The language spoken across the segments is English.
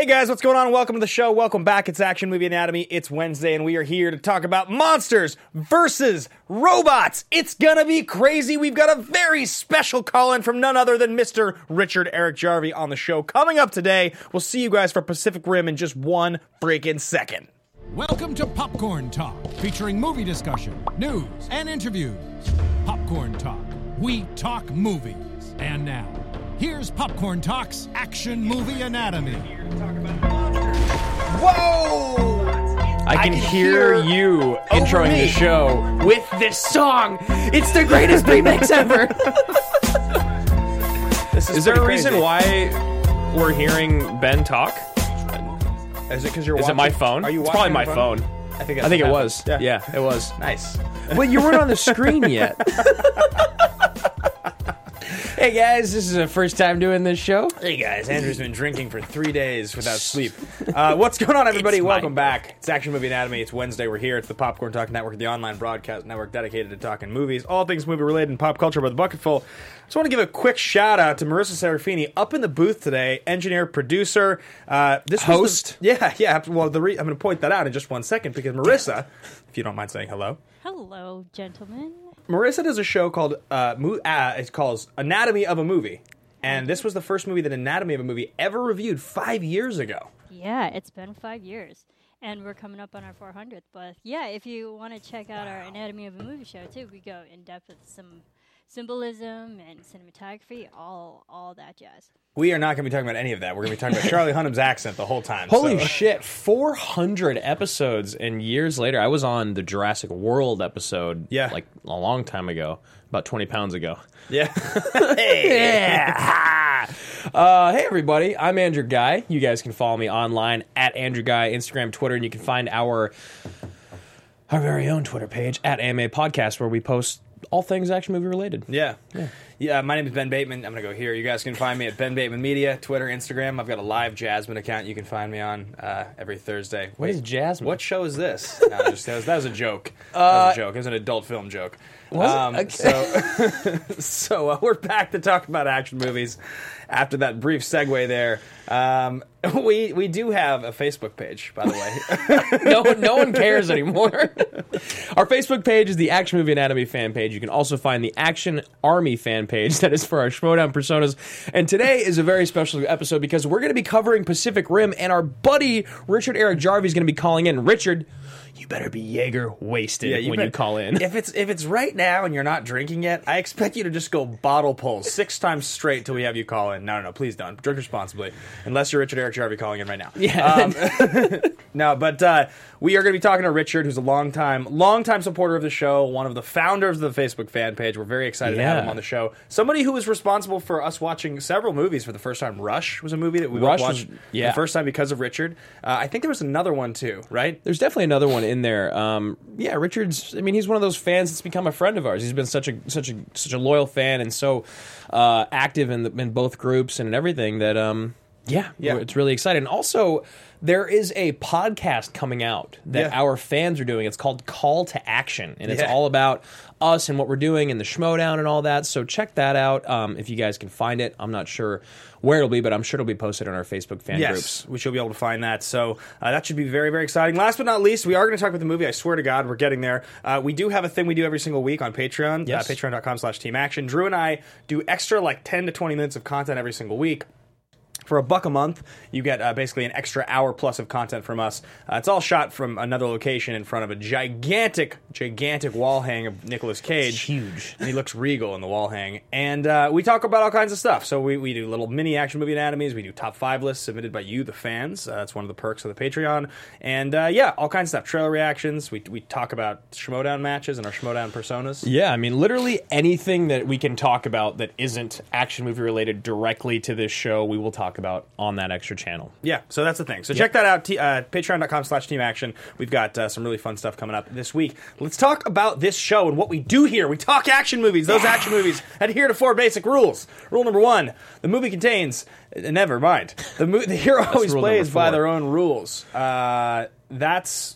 Hey guys, what's going on? Welcome to the show. Welcome back. It's Action Movie Anatomy. It's Wednesday, and we are here to talk about monsters versus robots. It's gonna be crazy. We've got a very special call-in from none other than Mr. Richard Eric Jarvie on the show. Coming up today, we'll see you guys for Pacific Rim in just one freaking second. Welcome to Popcorn Talk, featuring movie discussion, news, and interviews. Popcorn Talk. We talk movies. And now, here's Popcorn Talk's Action Movie Anatomy. Whoa! I can hear you introing the show with this song. It's the greatest remix ever. Is there a reason why we're hearing Ben talk? Is it because you're Is it my phone? Are you It's watching probably my phone. I think it was. Yeah, it was. Nice. Well, you weren't on the screen yet. Hey guys, this is the first time doing this show. Hey guys, Andrew's been drinking for 3 days without sleep. What's going on, everybody? Welcome back. It's Action Movie Anatomy. It's Wednesday. We're here. It's the Popcorn Talk Network, the online broadcast network dedicated to talking movies, all things movie related and pop culture by the bucketful. I just want to give a quick shout out to Marissa Serafini up in the booth today, engineer, producer, this host. Yeah. Well, I'm going to point that out in just 1 second because Marissa, if you don't mind saying hello. Hello, gentlemen. Marissa does a show called it's called Anatomy of a Movie, and this was the first movie that Anatomy of a Movie ever reviewed 5 years ago. Yeah, it's been 5 years, and we're coming up on our 400th. But yeah, if you want to check out our Anatomy of a Movie show too, we go in depth with some symbolism and cinematography, all that jazz. We are not going to be talking about any of that. We're going to be talking about Charlie Hunnam's accent the whole time. Holy shit, 400 episodes, and years later, I was on the Jurassic World episode, like a long time ago, about 20 pounds ago. Yeah. Hey, everybody, I'm Andrew Guy. You guys can follow me online at Andrew Guy, Instagram, Twitter, and you can find our very own Twitter page at AMA Podcast, where we post all things action movie related. Yeah. My name is Ben Bateman. I'm going to go here. You guys can find me at Ben Bateman Media, Twitter, Instagram. I've got a live Jasmine account you can find me on every Thursday. What is Jasmine? What show is this? No, that was a joke. That was a joke. It was an adult film joke. So we're back to talk about action movies after that brief segue there. We do have a Facebook page, by the way. No one cares anymore. Our Facebook page is the Action Movie Anatomy fan page. You can also find the Action Army fan page that is for our Schmodown personas. And today is a very special episode because we're going to be covering Pacific Rim, and our buddy Richard Eric Jarvie is going to be calling in. Richard, you better be Jaeger wasted when you call in. If it's right now and you're not drinking yet, I expect you to just go bottle pull 6 times straight till we have you call in. No, please don't. Drink responsibly. Unless you're Richard Eric Jarvie calling in right now. Yeah. No, but we are going to be talking to Richard, who's a longtime supporter of the show, one of the founders of the Facebook fan page. We're very excited to have him on the show. Somebody who was responsible for us watching several movies for the first time. Rush was a movie that we watched the first time because of Richard. I think there was another one too, right? There's definitely another one in there. Richard's, he's one of those fans that's become a friend of ours. He's been such a loyal fan and so active in both groups and in everything that it's really exciting. And also, there is a podcast coming out that our fans are doing. It's called Call to Action, and it's all about us and what we're doing and the Schmodown and all that. So check that out if you guys can find it. I'm not sure where it'll be, but I'm sure it'll be posted on our Facebook fan groups. We should be able to find that. So that should be very, very exciting. Last but not least, we are going to talk about the movie. I swear to God, we're getting there. We do have a thing we do every single week on Patreon, patreon.com/teamaction. Drew and I do extra 10 to 20 minutes of content every single week. For $1 a month, you get basically an extra hour plus of content from us. It's all shot from another location in front of a gigantic wall hang of Nicolas Cage. It's huge. And he looks regal in the wall hang. And we talk about all kinds of stuff. So we do little mini action movie anatomies. We do top 5 lists submitted by you, the fans. That's one of the perks of the Patreon. And all kinds of stuff. Trailer reactions. We talk about Schmodown matches and our Schmodown personas. Yeah, literally anything that we can talk about that isn't action movie related directly to this show, we will talk about on that extra channel. Yeah, so that's the thing. So check that out, patreon.com/teamaction. We've got some really fun stuff coming up this week. Let's talk about this show and what we do here. We talk action movies. Those action movies adhere to 4 basic rules. Rule number 1, the movie contains... Never mind. The hero always plays by their own rules. That's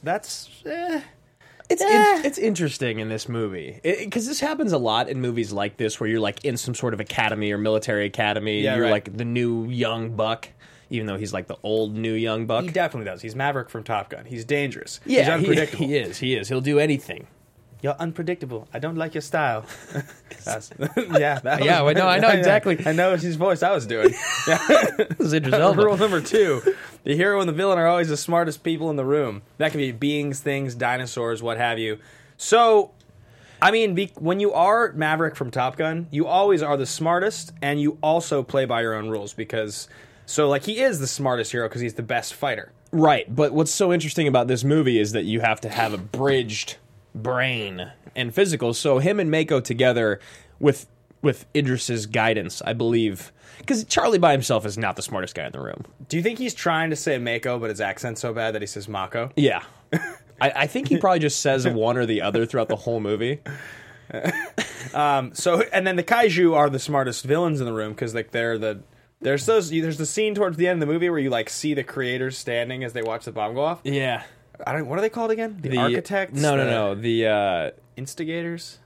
It's interesting in this movie because this happens a lot in movies like this where you're in some sort of academy or military academy. You're the new young buck. even though he's like the old new young buck. He definitely does. He's Maverick from Top Gun. He's dangerous. Yeah, he's unpredictable. He is. He'll do anything. You're unpredictable. I don't like your style. I know exactly. I know his voice I was doing. This is Idris Elba. Rule number 2. The hero and the villain are always the smartest people in the room. That can be beings, things, dinosaurs, what have you. So, I mean, when you are Maverick from Top Gun, you always are the smartest, and you also play by your own rules because... So, like, he is the smartest hero because he's the best fighter. Right, but what's so interesting about this movie is that you have to have a bridged brain and physical. So him and Mako together with Idris's guidance, I believe, because Charlie by himself is not the smartest guy in the room. Do you think he's trying to say Mako, but his accent's so bad that he says Mako? Yeah. I think he probably just says one or the other throughout the whole movie. And then the kaiju are the smartest villains in the room because like there's the scene towards the end of the movie where you like see the creators standing as they watch the bomb go off. Yeah. What are they called again? The architects? No. The instigators?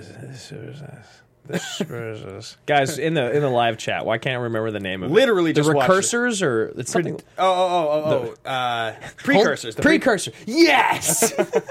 Guys in the live chat. Why can't I remember the name of Literally it? The just recursors or it's something. Precursors. Precursor. Yes.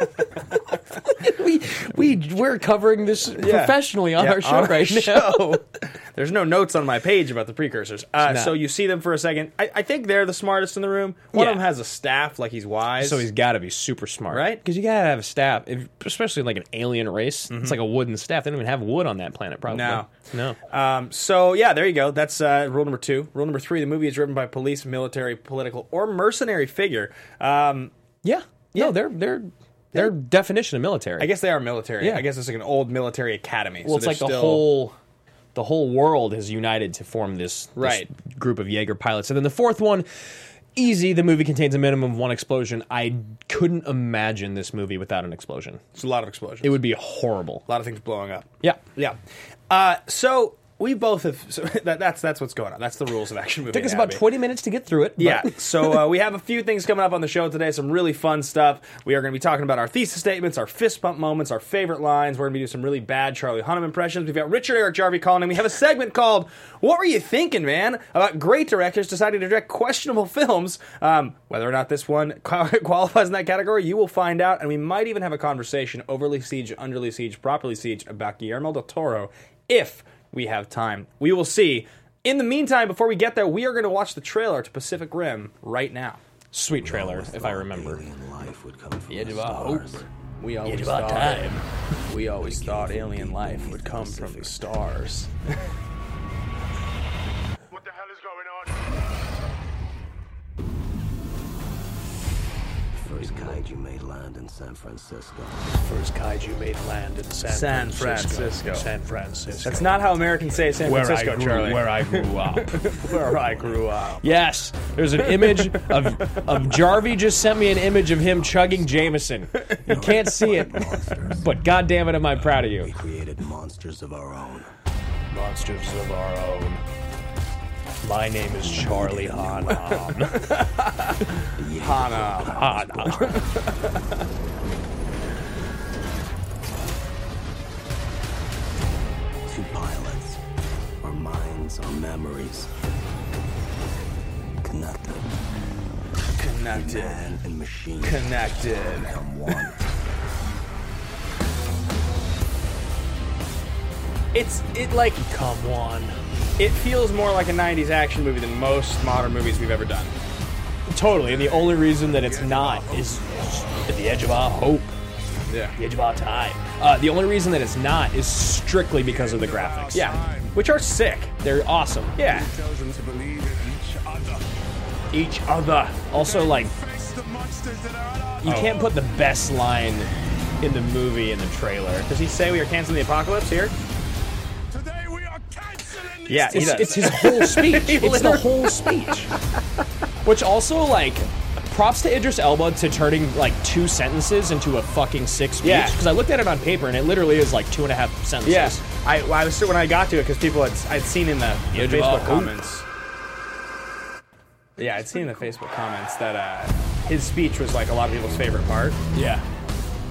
we're covering this professionally on our show right now. There's no notes on my page about the precursors. So you see them for a second. I think they're the smartest in the room. One of them has a staff, like he's wise. So he's got to be super smart, right? Because you got to have a staff, especially like an alien race. Mm-hmm. It's like a wooden staff. They don't even have wood on that planet, probably. No. So yeah, there you go. That's rule number 2. Rule number 3: the movie is driven by police, military, political, or mercenary figure. No, they're their definition of military. I guess they are military. Yeah. I guess it's like an old military academy. Well, so it's like the whole world has united to form this group of Jaeger pilots. And then the fourth one, easy. The movie contains a minimum of 1 explosion. I couldn't imagine this movie without an explosion. It's a lot of explosions. It would be horrible. A lot of things blowing up. Yeah. So we both have. So that's what's going on. That's the rules of action movie. Took us about 20 minutes to get through it. Yeah. So we have a few things coming up on the show today. Some really fun stuff. We are going to be talking about our thesis statements, our fist bump moments, our favorite lines. We're going to be doing some really bad Charlie Hunnam impressions. We've got Richard Eric Jarvie calling in. We have a segment called "What Were You Thinking, Man?" about great directors deciding to direct questionable films. Whether or not this one qualifies in that category, you will find out. And we might even have a conversation, overly siege, underly siege, properly siege, about Guillermo del Toro, if we have time. We will see. In the meantime, before we get there, we are going to watch the trailer to Pacific Rim right now. Sweet trailer, if I remember. The Edge of Our Hope. We always thought alien life would come from the stars. What the hell is going on? First kaiju made land in San Francisco. San Francisco. That's not how Americans say San Francisco, Charlie. Where I grew up. Where I grew up. Yes, there's an image of Jarvie just sent me an image of him chugging Jameson. You can't see it, but goddamn it, am I proud of you. We created monsters of our own. Monsters of our own. My name is Charlie Hunnam. Two pilots. Our minds, our memories. Connected. Man and machine. Connected. Become one. Come on. It feels more like a 90s action movie than most modern movies we've ever done. Totally, and the only reason that it's not is at the edge of our hope. Yeah. The edge of our time. The only reason that it's not is strictly because of the graphics. Yeah. Which are sick. They're awesome. Yeah. Tells them to believe in Each other. Also, like, the monsters that are you can't put the best line in the movie in the trailer. Does he say we are canceling the apocalypse here? Today we are canceling this. Yeah, he does. It's his whole speech. It's the whole speech. Which also, like, props to Idris Elba to turning, like, 2 sentences into a fucking 6 speech. Yeah. Because I looked at it on paper, and it literally is, like, 2.5 sentences. Yes. I was when I got to it because people I'd seen in the Edge of Facebook our hope. comments. Yeah, I'd seen in the Facebook comments that his speech was like a lot of people's favorite part. Yeah.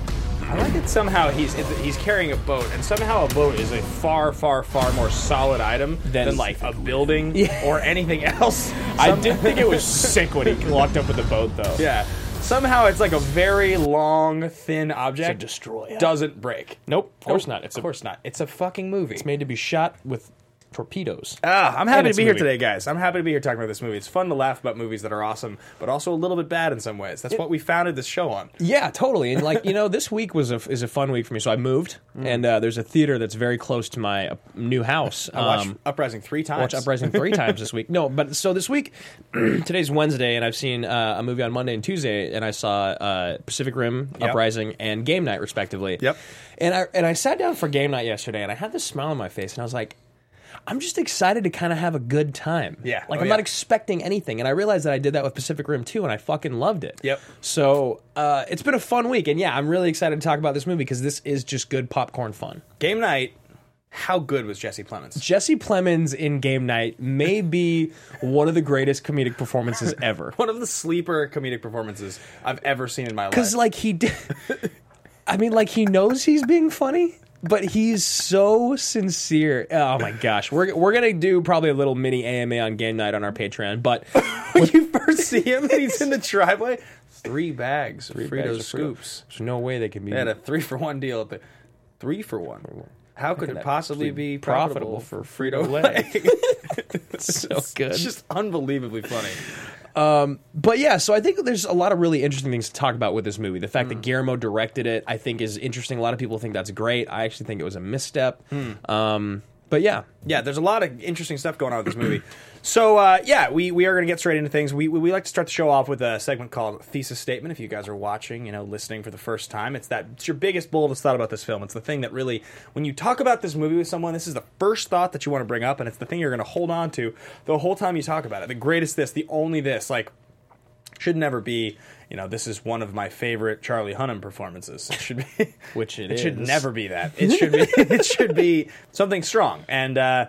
I like it somehow he's carrying a boat, and somehow a boat is a far, far, far more solid item than like a building or anything else. I did think it was sick when he walked up with the boat, though. Yeah. Somehow it's like a very long, thin object. To destroy it. Doesn't break. Nope, of course not. Of course not. It's a fucking movie. It's made to be shot with torpedoes. I'm happy to it's be a here movie. today, guys. I'm happy to be here talking about this movie. It's fun to laugh about movies that are awesome, but also a little bit bad in some ways. That's what we founded this show on. Yeah, totally. And like, this week is a fun week for me. So I moved, and there's a theater that's very close to my new house. I watched Uprising 3 times. Watched Uprising 3 times this week. No, but so this week, today's Wednesday, and I've seen a movie on Monday and Tuesday, and I saw Pacific Rim, Uprising, and Game Night, respectively. Yep. And I sat down for Game Night yesterday, and I had this smile on my face, and I was like, I'm just excited to kind of have a good time. Yeah. Like, I'm not expecting anything. And I realized that I did that with Pacific Rim 2, and I fucking loved it. Yep. So, it's been a fun week. And yeah, I'm really excited to talk about this movie because this is just good popcorn fun. Game Night, how good was Jesse Plemons? Jesse Plemons in Game Night may be one of the greatest comedic performances ever. One of the sleeper comedic performances I've ever seen in my life. Because, like, he did... I mean, like, he knows he's being funny... But he's so sincere. Oh my gosh, we're gonna do probably a little mini AMA on Game Night on our Patreon. But when you first see him, he's in the driveway. 3 bags of Fritos Scoops. There's no way they can be. They had a 3-for-1 deal at the 3-for-1. How could it possibly be profitable for Frito-Lay? So good. It's just unbelievably funny. But yeah, so I think there's a lot of really interesting things to talk about with this movie. The fact that Guillermo directed it, I think, is interesting. A lot of people think that's great. I actually think it was a misstep. But yeah. Yeah, there's a lot of interesting stuff going on with this movie. So, we are going to get straight into things. We like to start the show off with a segment called Thesis Statement. If you guys are watching, listening for the first time, it's your biggest boldest thought about this film. It's the thing that really, when you talk about this movie with someone, this is the first thought that you want to bring up, and it's the thing you're going to hold on to the whole time you talk about it. The greatest this, the only this, like, should never be, this is one of my favorite Charlie Hunnam performances. It should be, which it is. It should never be that. It should be, it should be something strong. And,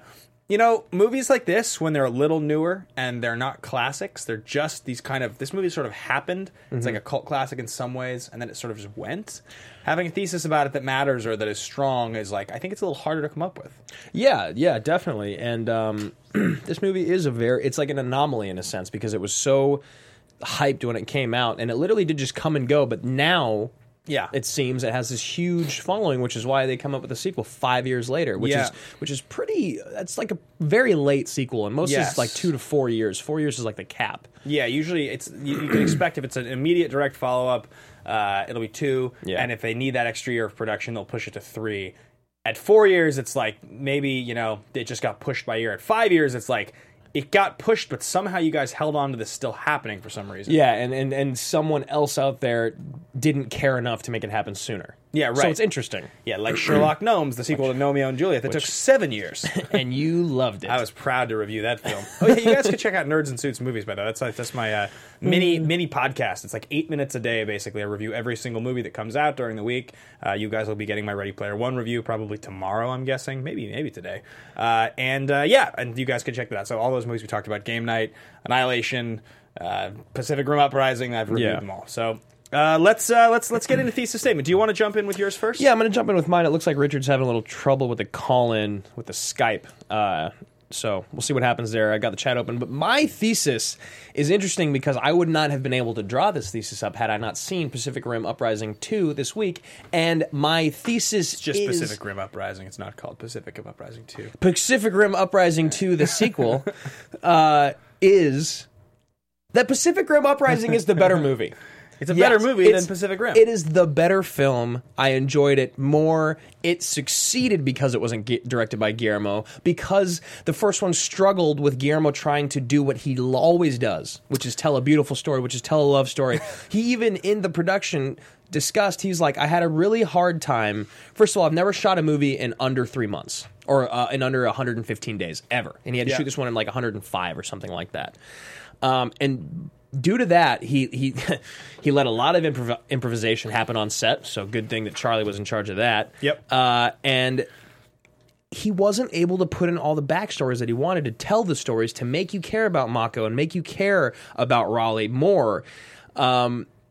movies like this, when they're a little newer and they're not classics, they're just these this movie sort of happened. It's like a cult classic in some ways, and then it sort of just went. Having a thesis about it that matters or that is strong is I think it's a little harder to come up with. Yeah, definitely. And this movie is it's like an anomaly in a sense because it was so hyped when it came out, and it literally did just come and go, but now... Yeah, it seems it has this huge following, which is why they come up with a sequel 5 years later, which is pretty. That's like a very late sequel, and most is like 2 to 4 years. 4 years is like the cap. Yeah, usually it's you can expect if it's an immediate direct follow up, it'll be 2, and if they need that extra year of production, they'll push it to 3. At 4 years, it's like maybe it just got pushed by a year. At 5 years, it's like. It got pushed, but somehow you guys held on to this still happening for some reason. Yeah, and someone else out there didn't care enough to make it happen sooner. Yeah, right. So it's interesting. Yeah, like Sherlock Gnomes, the sequel to Romeo and Juliet, that took 7 years. And you loved it. I was proud to review that film. Oh, yeah, you guys can check out Nerds and Suits Movies, by the way. That's my mini podcast. It's like 8 minutes a day, basically. I review every single movie that comes out during the week. You guys will be getting my Ready Player One review probably tomorrow, I'm guessing. Maybe today. And you guys can check that out. So all those movies we talked about, Game Night, Annihilation, Pacific Rim Uprising, I've reviewed them all. So... let's get into thesis statement. Do you want to jump in with yours first? Yeah, I'm going to jump in with mine. It looks like Richard's having a little trouble with the call-in with the Skype. So we'll see what happens there. I got the chat open. But my thesis is interesting because I would not have been able to draw this thesis up had I not seen Pacific Rim Uprising 2 this week. And my thesis is... just Pacific Rim Uprising. It's not called Pacific Rim Uprising 2. Pacific Rim Uprising 2, the sequel, is... that Pacific Rim Uprising is the better movie. It's a better movie than Pacific Rim. It is the better film. I enjoyed it more. It succeeded because it wasn't directed by Guillermo, because the first one struggled with Guillermo trying to do what he always does, which is tell a beautiful story, which is tell a love story. He even, in the production, discussed, he's like, I had a really hard time. First of all, I've never shot a movie in under 3 months, or in under 115 days, ever. And he had to shoot this one in like 105 or something like that. And... due to that, he let a lot of improvisation happen on set, so good thing that Charlie was in charge of that. Yep. And he wasn't able to put in all the backstories that he wanted to tell the stories to make you care about Mako and make you care about Raleigh more.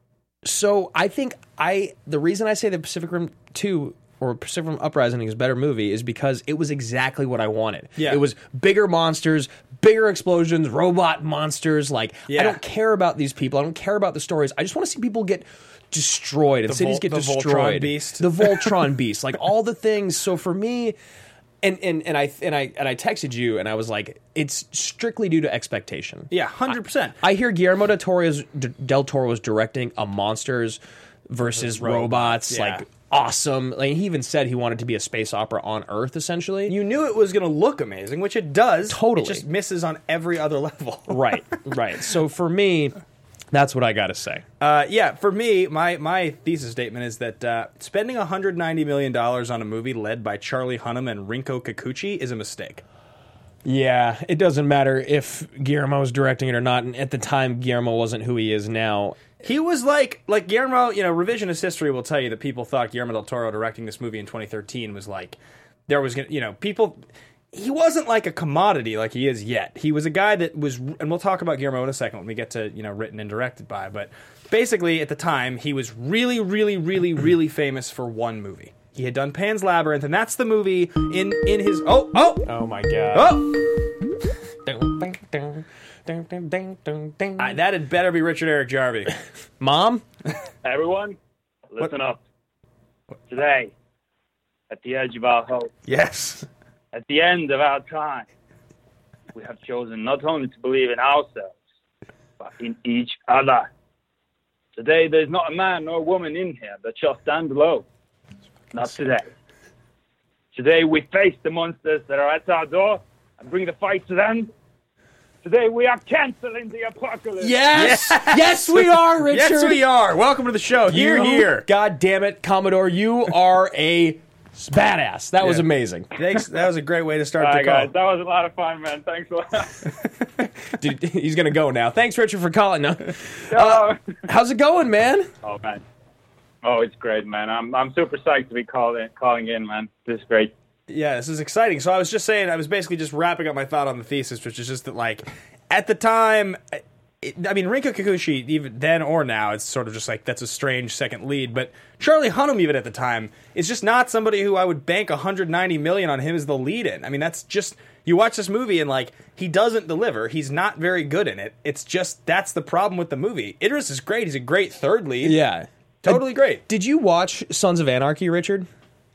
So I think the reason I say the Pacific Rim 2 or Pacific Rim Uprising is a better movie is because it was exactly what I wanted. Yeah. It was bigger monsters, bigger explosions, robot monsters. Like, Yeah. I don't care about these people. I don't care about the stories. I just want to see people get destroyed and cities get the destroyed. Voltron beast. The Voltron beast. Like, all the things. So for me... And I texted you and I was like, it's strictly due to expectation. Yeah, 100%. I hear Guillermo del Toro was directing a monsters versus robots, yeah. like awesome. Like he even said he wanted to be a space opera on Earth, essentially. You knew it was going to look amazing, which it does. Totally. It just misses on every other level. Right. So for me, that's what I got to say. Yeah, for me, my thesis statement is that spending $190 million on a movie led by Charlie Hunnam and Rinko Kikuchi is a mistake. Yeah, it doesn't matter if Guillermo's directing it or not. And at the time, Guillermo wasn't who he is now. He was like Guillermo, revisionist history will tell you that people thought Guillermo del Toro directing this movie in 2013 was like, there was, people... He wasn't like a commodity like he is yet. He was a guy that was, and we'll talk about Guillermo in a second when we get to, written and directed by, but basically at the time, he was really, really, really, really famous for one movie. He had done Pan's Labyrinth, and that's the movie in his, oh my God. That had better be Richard Eric Jarvie. Mom? Everyone, listen up. Today, at the edge of our hope, Yes. at the end of our time, we have chosen not only to believe in ourselves, but in each other. Today, there's not a man nor a woman in here that shall stand alone. Not today. Today, we face the monsters that are at our door and bring the fight to them. Today, we are canceling the apocalypse. Yes! Yes, we are, Richard! Yes, we are. Welcome to the show. Here. God damn it, Commodore, you are a badass. That was amazing. Thanks. That was a great way to start All the right, call. guys, that was a lot of fun, man. Thanks a lot. Dude, he's going to go now. Thanks, Richard, for calling. No. How's it going, man? Oh, man. Oh, it's great, man. I'm super psyched to be calling in, man. This is great. Yeah, this is exciting. So I was just saying, I was basically just wrapping up my thought on the thesis, which is just that, like, at the time, Rinko Kikuchi, even then or now, it's sort of just like, that's a strange second lead. But Charlie Hunnam, even at the time, is just not somebody who I would bank $190 million on him as the lead in. I mean, that's just, you watch this movie and, like, he doesn't deliver. He's not very good in it. It's just, that's the problem with the movie. Idris is great. He's a great third lead. Yeah. Totally great. Did you watch Sons of Anarchy, Richard?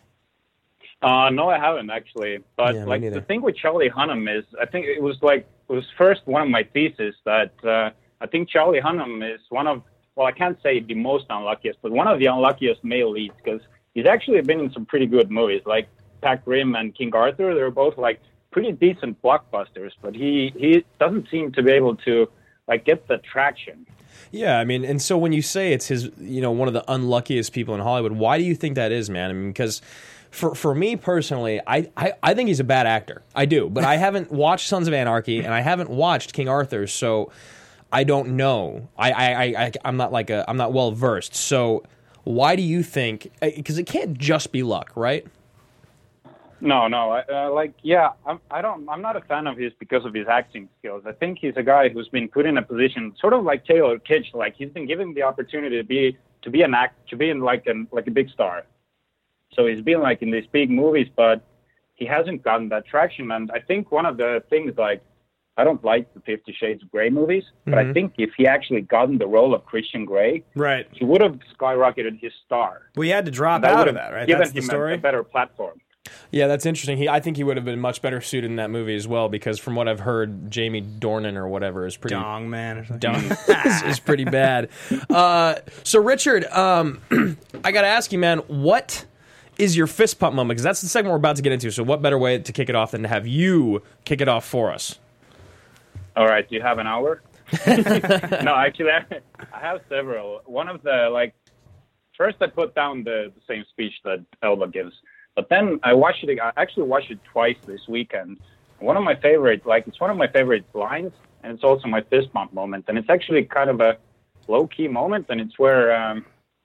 No, I haven't actually. But Yeah, me like neither. the thing with Charlie Hunnam is, I think it was first one of my theses that I think Charlie Hunnam is one of, well, I can't say the most unluckiest, but one of the unluckiest male leads because he's actually been in some pretty good movies like Pac Rim and King Arthur. They're both like pretty decent blockbusters, but he doesn't seem to be able to like get the traction. Yeah, I mean, and so when you say it's his, one of the unluckiest people in Hollywood, why do you think that is, man? I mean, because for me personally, I think he's a bad actor. I do, but I haven't watched Sons of Anarchy and I haven't watched King Arthur, so I don't know. I'm not I'm not well versed. So why do you think? Because it can't just be luck, right? No. I'm not a fan of his because of his acting skills. I think he's a guy who's been put in a position, sort of like Taylor Kitsch. Like he's been given the opportunity to be in like a big star. So he's been like in these big movies, but he hasn't gotten that traction. And I think one of the things, like, I don't like the 50 Shades of Grey movies, but I think if he actually gotten the role of Christian Grey, Right. he would have skyrocketed his star. Well, he had to drop That out would of have that, right? given That's the him story. a better platform. Yeah, that's interesting. I think he would have been much better suited in that movie as well, because from what I've heard, Jamie Dornan or whatever is pretty Dong man or something. is pretty bad. So Richard, I got to ask you, man, what is your fist pump moment? Because that's the segment we're about to get into. So what better way to kick it off than to have you kick it off for us? All right, do you have an hour? No, actually, I have several. One of the, first I put down the same speech that Elba gives, but then I actually watched it twice this weekend. One of my favorite, it's one of my favorite lines, and it's also my fist bump moment, and it's actually kind of a low-key moment, and it's where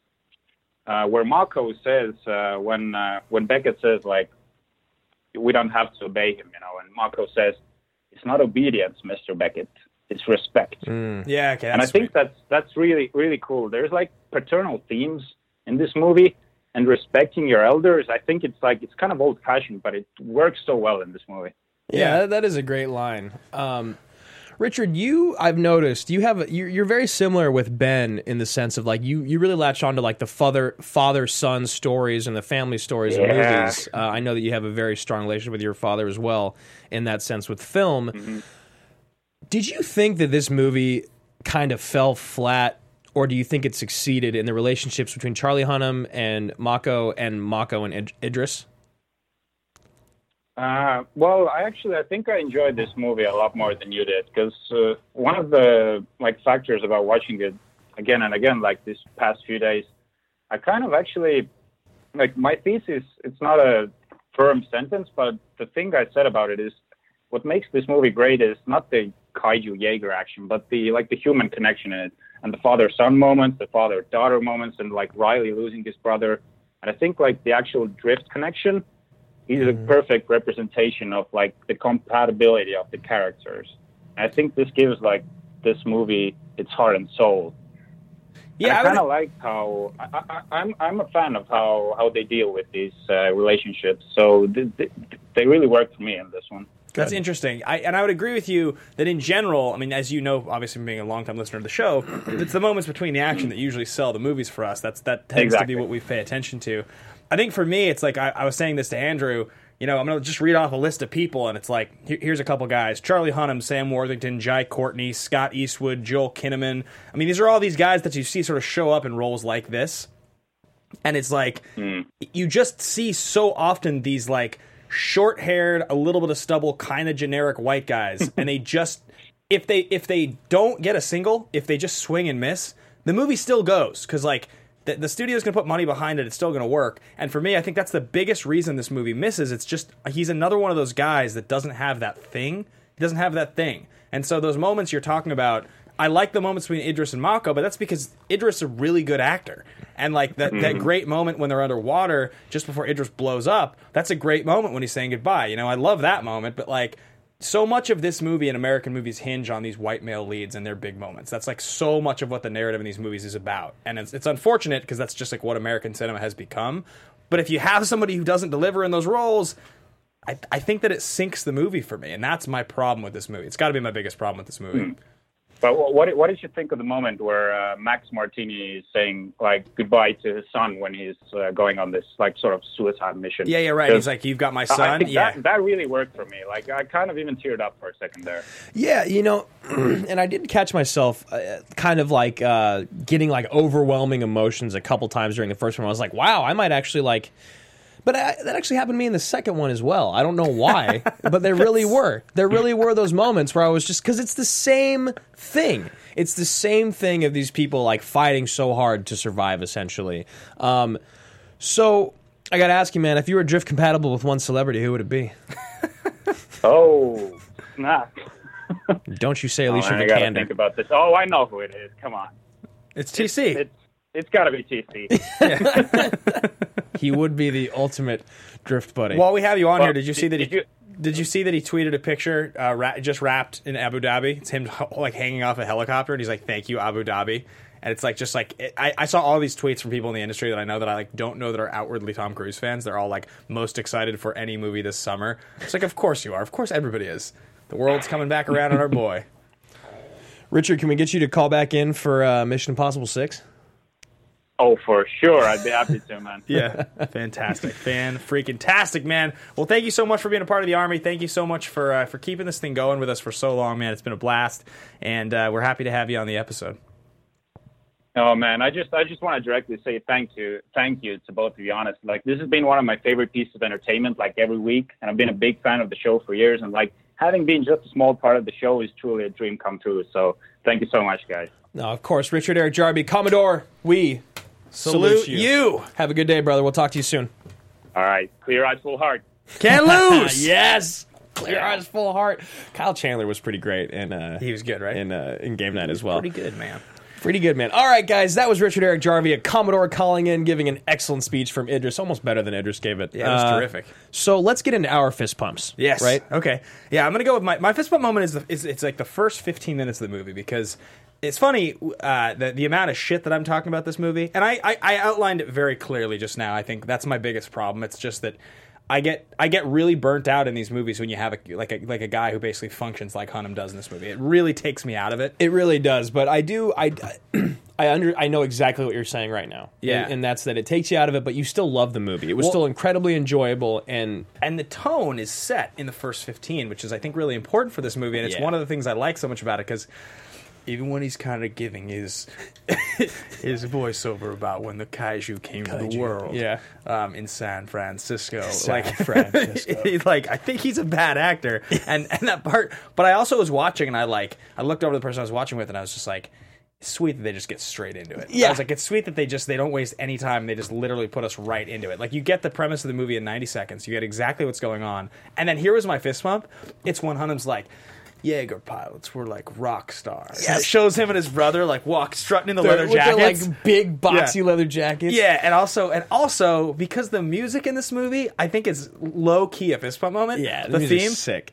Mako says, when Beckett says, we don't have to obey him, and Mako says, it's not obedience, Mr. Beckett. is respect. Yeah, okay, And I that's think sweet. that's really, really cool. There's like paternal themes in this movie, and respecting your elders. I think it's kind of old fashioned, but it works so well in this movie. Yeah, that is a great line. Richard, I've noticed you're very similar with Ben in the sense of like you really latch on to like the father son stories and the family stories in movies. I know that you have a very strong relationship with your father as well in that sense with film. Mm-hmm. Did you think that this movie kind of fell flat, or do you think it succeeded in the relationships between Charlie Hunnam and Mako and Idris? Well, I think I enjoyed this movie a lot more than you did, because one of the factors about watching it again and again, like this past few days, I kind of actually my thesis. It's not a firm sentence, but the thing I said about it is what makes this movie great is not the kaiju Jaeger action, but the human connection in it, and the father-son moments, the father-daughter moments, and Riley losing his brother, and I think the actual Drift connection. He's a perfect representation of the compatibility of the characters. And I think this gives this movie its heart and soul. Yeah, I kind of like how I'm a fan of how they deal with these relationships. So they really work for me in this one. That's interesting. I would agree with you that in general, I mean, as you know, obviously from being a longtime listener of the show, it's the moments between the action that usually sell the movies for us. That tends to be what we pay attention to. I think for me, it's I was saying this to Andrew, I'm going to just read off a list of people, and it's here's a couple guys. Charlie Hunnam, Sam Worthington, Jai Courtney, Scott Eastwood, Joel Kinnaman. I mean, these are all these guys that you see sort of show up in roles like this. And it's you just see so often these short-haired, a little bit of stubble, kind of generic white guys, and they just, if they don't get a single, if they just swing and miss, the movie still goes, because the studio's going to put money behind it. It's still going to work. And for me, I think that's the biggest reason this movie misses. It's just he's another one of those guys that doesn't have that thing. He doesn't have that thing. And so those moments you're talking about, I like the moments between Idris and Mako, but that's because Idris is a really good actor. And that great moment when they're underwater just before Idris blows up, that's a great moment when he's saying goodbye. I love that moment, but so much of this movie and American movies hinge on these white male leads and their big moments. That's so much of what the narrative in these movies is about. And it's unfortunate because that's just what American cinema has become. But if you have somebody who doesn't deliver in those roles, I think that it sinks the movie for me. And that's my problem with this movie. It's got to be my biggest problem with this movie. But what did you think of the moment where Max Martini is saying goodbye to his son when he's going on this sort of suicide mission? Yeah, right. He's you've got my son. I think that really worked for me. I kind of even teared up for a second there. Yeah, and I did catch myself kind of getting overwhelming emotions a couple times during the first one. I was like, wow, I might actually But that actually happened to me in the second one as well. I don't know why, but there really were. There really were those moments where I was just, because it's the same thing. It's the same thing of these people fighting so hard to survive, essentially. So I got to ask you, man, if you were drift compatible with one celebrity, who would it be? Oh, nah. Don't you say Alicia Vikander. I got to think about this. Oh, I know who it is. Come on. It's TC. It's got to be TC. He would be the ultimate drift buddy. While we have you on here, did you see that he tweeted a picture just wrapped in Abu Dhabi? It's him hanging off a helicopter, and he's like, "Thank you, Abu Dhabi." And it's I saw all these tweets from people in the industry that I know that I don't know that are outwardly Tom Cruise fans. They're all most excited for any movie this summer. It's of course you are. Of course everybody is. The world's coming back around on our boy. Richard, can we get you to call back in for Mission Impossible 6? Oh, for sure. I'd be happy to, man. Yeah. Fantastic. Fan-freaking-tastic, man. Well, thank you so much for being a part of the Army. Thank you so much for keeping this thing going with us for so long, man. It's been a blast, and we're happy to have you on the episode. Oh, man. I just want to directly say thank you to both of you, honest. This has been one of my favorite pieces of entertainment, every week, and I've been a big fan of the show for years, and, having been just a small part of the show is truly a dream come true. So thank you so much, guys. No, of course, Richard Eric Jarby, Commodore, we salute you. Have a good day, brother. We'll talk to you soon. All right. Clear eyes, full heart. Can't lose. Yes. Clear eyes, full heart. Kyle Chandler was pretty great. And he was good, right? In Game Night as well. Pretty good, man. Pretty good, man. All right, guys, that was Richard Eric Jarvie, a Commodore, calling in, giving an excellent speech from Idris, almost better than Idris gave it. Yeah, it was terrific. So let's get into our fist pumps. Yes. Right? Okay. Yeah, I'm going to go with my fist bump moment it's like the first 15 minutes of the movie, because it's funny, the amount of shit that I'm talking about this movie, and I outlined it very clearly just now. I think that's my biggest problem. It's just that I get really burnt out in these movies when you have a guy who basically functions like Hunnam does in this movie. It really takes me out of it. It really does, but I know exactly what you're saying right now. Yeah. And that's that it takes you out of it, but you still love the movie. It was still incredibly enjoyable, and the tone is set in the first 15, which is, I think, really important for this movie, and it's one of the things I like so much about it, because even when he's kind of giving his voiceover about when the kaiju came to the world, in San Francisco, I think he's a bad actor, and that part. But I also was watching, and I looked over to the person I was watching with, and I was just like, it's sweet that they just get straight into it. Yeah. I was like, it's sweet that they don't waste any time. They just literally put us right into it. Like, you get the premise of the movie in 90 seconds. You get exactly what's going on, and then here was my fist pump. It's when Hunnam's like, Jaeger pilots were like rock stars. Yes. And it shows him and his brother strutting in the leather jackets, like big boxy leather jackets. Yeah, and also because the music in this movie, I think is low key a fist pump moment. Yeah, the theme, sick.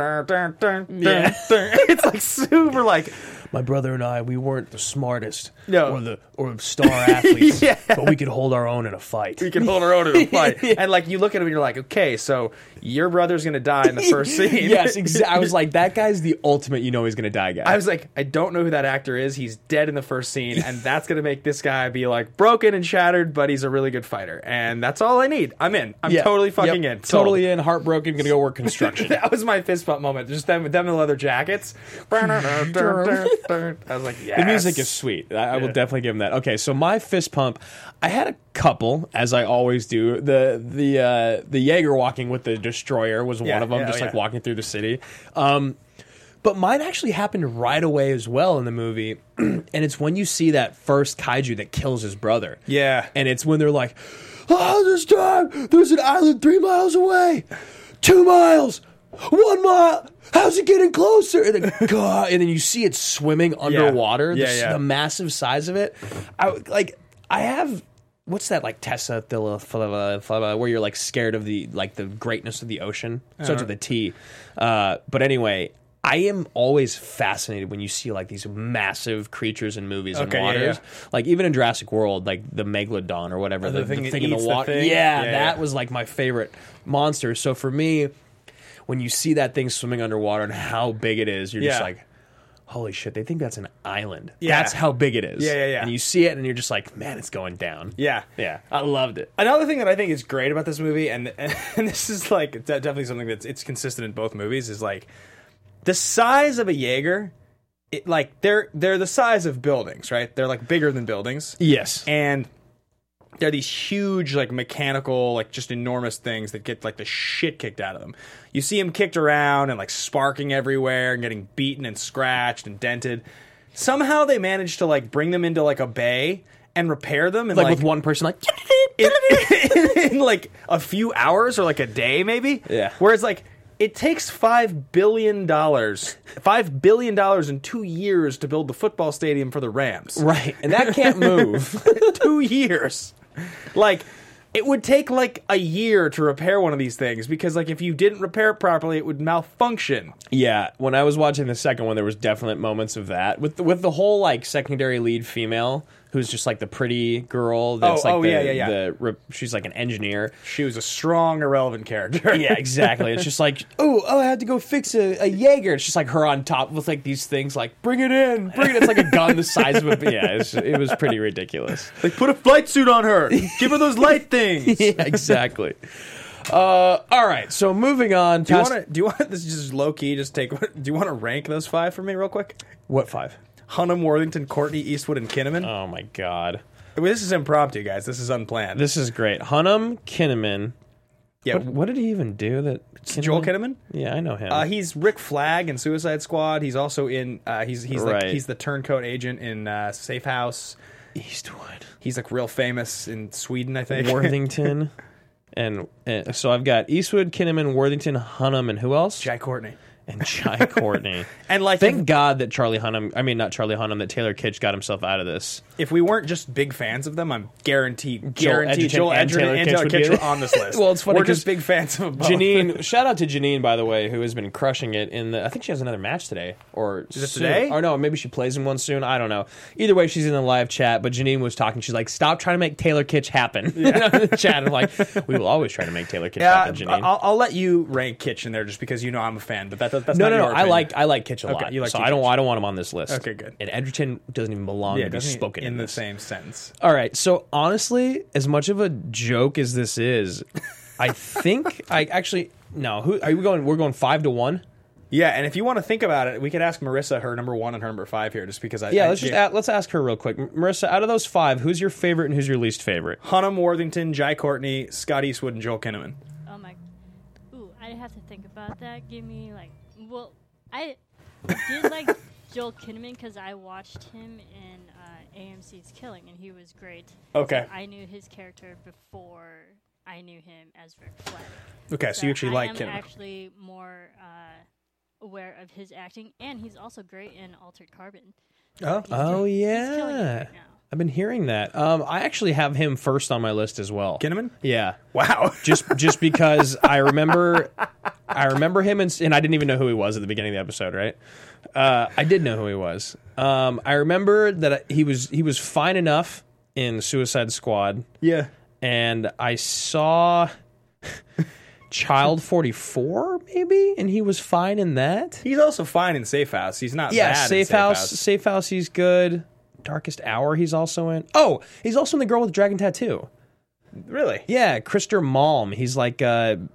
It's like super like. My brother and I, we weren't the smartest or star athletes, but we could hold our own in a fight. We can hold our own in a fight. And like, you look at him and you're like, okay, so your brother's going to die in the first scene. Yes, exactly. I was like, that guy's the ultimate he's going to die guy. I was like, I don't know who that actor is. He's dead in the first scene, and that's going to make this guy be like broken and shattered, but he's a really good fighter. And that's all I need. I'm in. I'm totally fucking in. Totally in, heartbroken, going to go work construction. That was my fist bump moment. Just them in the leather jackets. I was like, yes. The music is sweet. I will definitely give him that. Okay, so my fist pump, I had a couple, as I always do. The Jaeger walking with the destroyer was one of them, like walking through the city. But mine actually happened right away as well in the movie, and it's when you see that first kaiju that kills his brother. Yeah. And it's when they're like, oh, this time, there's an island 3 miles away, 2 miles, 1 mile. How's it getting closer? And then, God, and then you see it swimming underwater. The massive size of it. I have, what's that, like Tessa where you're like scared of the greatness of the ocean. Starts with a T. But anyway, I am always fascinated when you see like these massive creatures in movies and waters. Like even in Jurassic World, like the Megalodon or whatever, the thing in the water. That was like my favorite monster. So for me, when you see that thing swimming underwater and how big it is, you're just like, holy shit, they think that's an island. Yeah. That's how big it is. Yeah. And you see it and you're just like, man, it's going down. Yeah. I loved it. Another thing that I think is great about this movie, and this is like definitely something it's consistent in both movies, is like the size of a Jaeger. They're the size of buildings, right? They're like bigger than buildings. Yes. And they're these huge, like, mechanical, like, just enormous things that get, like, the shit kicked out of them. You see them kicked around and, like, sparking everywhere and getting beaten and scratched and dented. Somehow they managed to, like, bring them into, like, a bay and repair them. And, like with one person, like... in, like, a few hours or, like, a day, maybe? Yeah. Whereas, like, it takes $5 billion in 2 years to build the football stadium for the Rams. Right. And that can't move. 2 years. Like, it would take like a year to repair one of these things, because like if you didn't repair it properly, it would malfunction. Yeah, when I was watching the second one, there was definite moments of that with the whole like secondary lead female who's just like the pretty girl. That's she's like an engineer. She was a strong, irrelevant character. Yeah, exactly. It's just like, oh, I had to go fix a Jaeger. It's just like her on top with like these things like, bring it in. It's like a gun the size of a... Yeah, it was pretty ridiculous. Like, put a flight suit on her. Give her those light things. Yeah, exactly. All right, so moving on. Do you want this just low key? Do you want to rank those 5 for me real quick? What 5? Hunnam, Worthington, Courtney, Eastwood, and Kinnaman. Oh my god! This is impromptu, guys. This is unplanned. This is great. Hunnam, Kinnaman. Yeah. What did he even do? Joel Kinnaman? Yeah, I know him. He's Rick Flag in Suicide Squad. He's also in. He's the turncoat agent in Safe House. Eastwood. He's like real famous in Sweden, I think. Worthington, and so I've got Eastwood, Kinnaman, Worthington, Hunnam, and who else? Jai Courtney. and Jai Courtney. And like, thank God that not Charlie Hunnam, that Taylor Kitsch got himself out of this. if we weren't just big fans of them, I'm guaranteed Joel Edgerton and Taylor Kitsch were on this list. Well, it's funny we're just 'cause big fans of them both. Janine, shout out to Janine, by the way, who has been crushing it I think she has another match today. Or Is it soon. today? Or no, maybe she plays in one soon. I don't know. Either way, she's in the live chat, but Janine was talking. She's like, stop trying to make Taylor Kitsch happen. In the chat. I'm like, we will always try to make Taylor Kitsch happen, Janine. I'll let you rank Kitsch in there just because you know I'm a fan, but that's No, not your I opinion. like Kitsch a lot. you like so Kitsch. I don't want him on this list. Okay, good. And Edgerton doesn't even belong to be doesn't spoken in the this. same sentence. All right. So honestly, as much of a joke as this is, I think I actually no. Who are we going? We're going 5-1. Yeah, and if you want to think about it, we could ask Marissa her number 1 and her number 5 here, just because let's ask her real quick. Marissa, out of those 5, who's your favorite and who's your least favorite? Hunnam, Worthington, Jai Courtney, Scott Eastwood, and Joel Kinnaman. Oh my. Ooh, I'd have to think about that. Give me I did like Joel Kinnaman because I watched him in AMC's Killing, and he was great. Okay. So I knew his character before I knew him as Rick Flag. Okay, so you actually like I'm Kinnaman. actually more aware of his acting, and he's also great in Altered Carbon. Oh He's killing it yeah. right now. I've been hearing that. I actually have him first on my list as well. Kinnaman? Yeah. Wow. Just because I remember him and I didn't even know who he was at the beginning of the episode, right? I did know who he was. I remember that he was fine enough in Suicide Squad. Yeah. And I saw Child 44 maybe, and he was fine in that. He's also fine in Safe House. He's not bad in Safe House he's good. Darkest Hour he's also in. Oh, he's also in The Girl with the Dragon Tattoo. Really? Yeah, Krister Malm. He's like one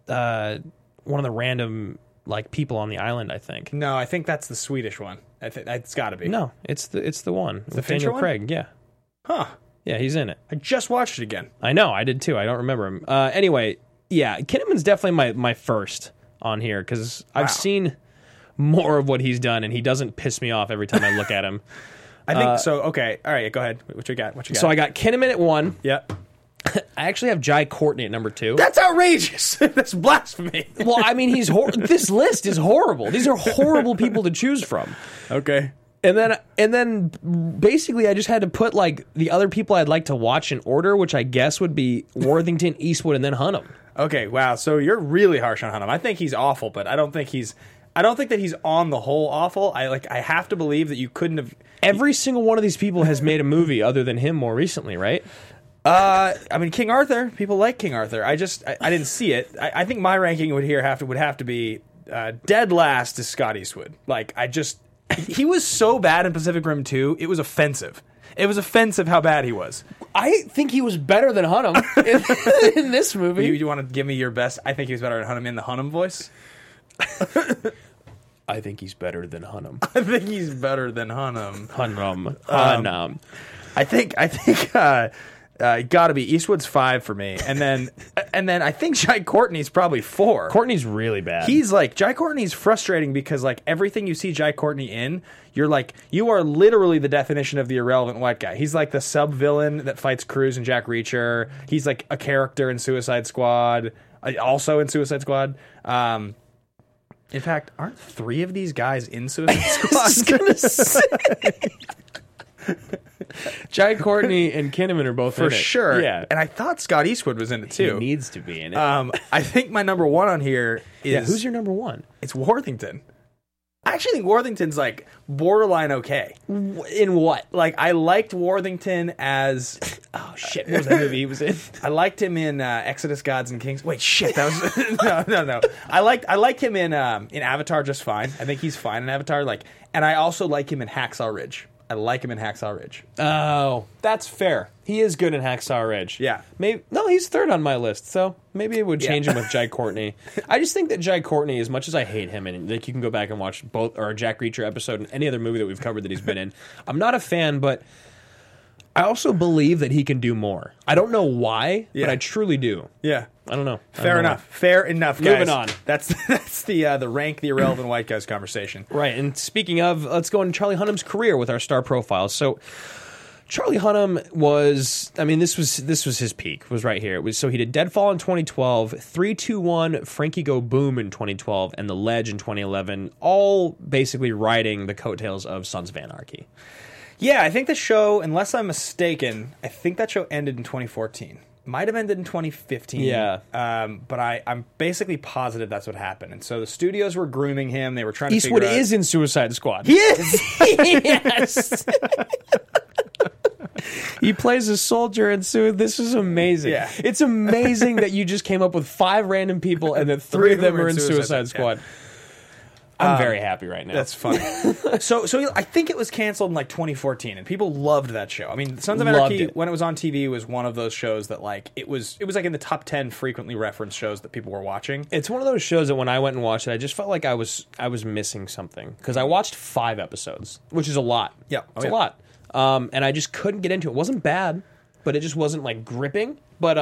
of the random like people on the island, I think. No, I think that's the Swedish one. It's got to be. No, it's the one. the with Fincher Daniel one? Craig, yeah. Huh. Yeah, he's in it. I just watched it again. I know, I did too. I don't remember him. Anyway, yeah, Kinnaman's definitely my first on here because I've seen more of what he's done, and he doesn't piss me off every time I look at him. I think so. Okay. All right. Go ahead. What you got? So I got Kinnaman at 1. Yep. I actually have Jai Courtney at number 2. That's outrageous. That's blasphemy. Well, I mean, this list is horrible. These are horrible people to choose from. Okay. And then basically I just had to put like the other people I'd like to watch in order, which I guess would be Worthington, Eastwood, and then Hunnam. Okay. Wow. So you're really harsh on Hunnam. I think he's awful, but I don't think that he's on the whole awful. I have to believe that you couldn't have. Every single one of these people has made a movie other than him more recently, right? I mean, King Arthur. People like King Arthur. I didn't see it. I think my ranking would have to be dead last to Scott Eastwood. He was so bad in Pacific Rim 2. It was offensive. It was offensive how bad he was. I think he was better than Hunnam in this movie. You want to give me your best? I think he was better than Hunnam in the Hunnam voice. I think he's better than Hunnam. I think he's better than Hunnam. Hunnam. I think got to be Eastwood's 5 for me, and then I think Jai Courtney's probably 4. Courtney's really bad. He's like Jai Courtney's frustrating because like everything you see Jai Courtney in, you're like you are literally the definition of the irrelevant white guy. He's like the sub villain that fights Cruz and Jack Reacher. He's like a character in Suicide Squad, also in Suicide Squad. In fact, aren't 3 of these guys in Suicide Squad? I was gonna say. Jai Courtney and Kinnaman are both For in it. sure. Yeah. And I thought Scott Eastwood was in it too. He needs to be in it. I think my number 1 on here is... Yeah, who's your number 1? It's Worthington. I actually think Worthington's like borderline okay. In what? Like I liked Worthington as... Oh shit, what was that movie he was in? I liked him in Exodus, Gods and Kings. Wait, shit, that was... No. I liked him in Avatar just fine. I think he's fine in Avatar. And I also like him in Hacksaw Ridge. I like him in Hacksaw Ridge. Oh, that's fair. He is good in Hacksaw Ridge. Yeah. No, he's 3rd on my list, so maybe it would change him with Jai Courtney. I just think that Jai Courtney, as much as I hate him, and like you can go back and watch both or a Jack Reacher episode and any other movie that we've covered that he's been in, I'm not a fan, but I also believe that he can do more. I don't know why, but I truly do. Yeah. I don't know. Fair enough, guys. Moving on. That's the rank the irrelevant white guys conversation. Right, and speaking of, let's go into Charlie Hunnam's career with our star profiles. So, Charlie Hunnam was, I mean, this was his peak, was right here. It was, so he did Deadfall in 2012, 3-2-1, Frankie Go Boom in 2012, and The Ledge in 2011, all basically riding the coattails of Sons of Anarchy. Yeah, I think the show, unless I'm mistaken, I think that show ended in 2014. Might have ended in 2015. Yeah. But I'm basically positive that's what happened. And so the studios were grooming him. They were trying to Eastwood figure out... is in Suicide Squad. He is! Yes! He plays a soldier in This is amazing. Yeah. It's amazing that you just came up with 5 random people and that 3 of them are in Suicide Squad. Yeah. I'm very happy right now. That's funny. so I think it was canceled in like 2014, and people loved that show. I mean, Sons of Anarchy, when it was on TV, was one of those shows that like it was like in the top 10 frequently referenced shows that people were watching. It's one of those shows that when I went and watched it, I just felt like I was missing something because I watched 5 episodes, which is a lot. Yeah, it's a lot. And I just couldn't get into it. It wasn't bad, but it just wasn't like gripping. But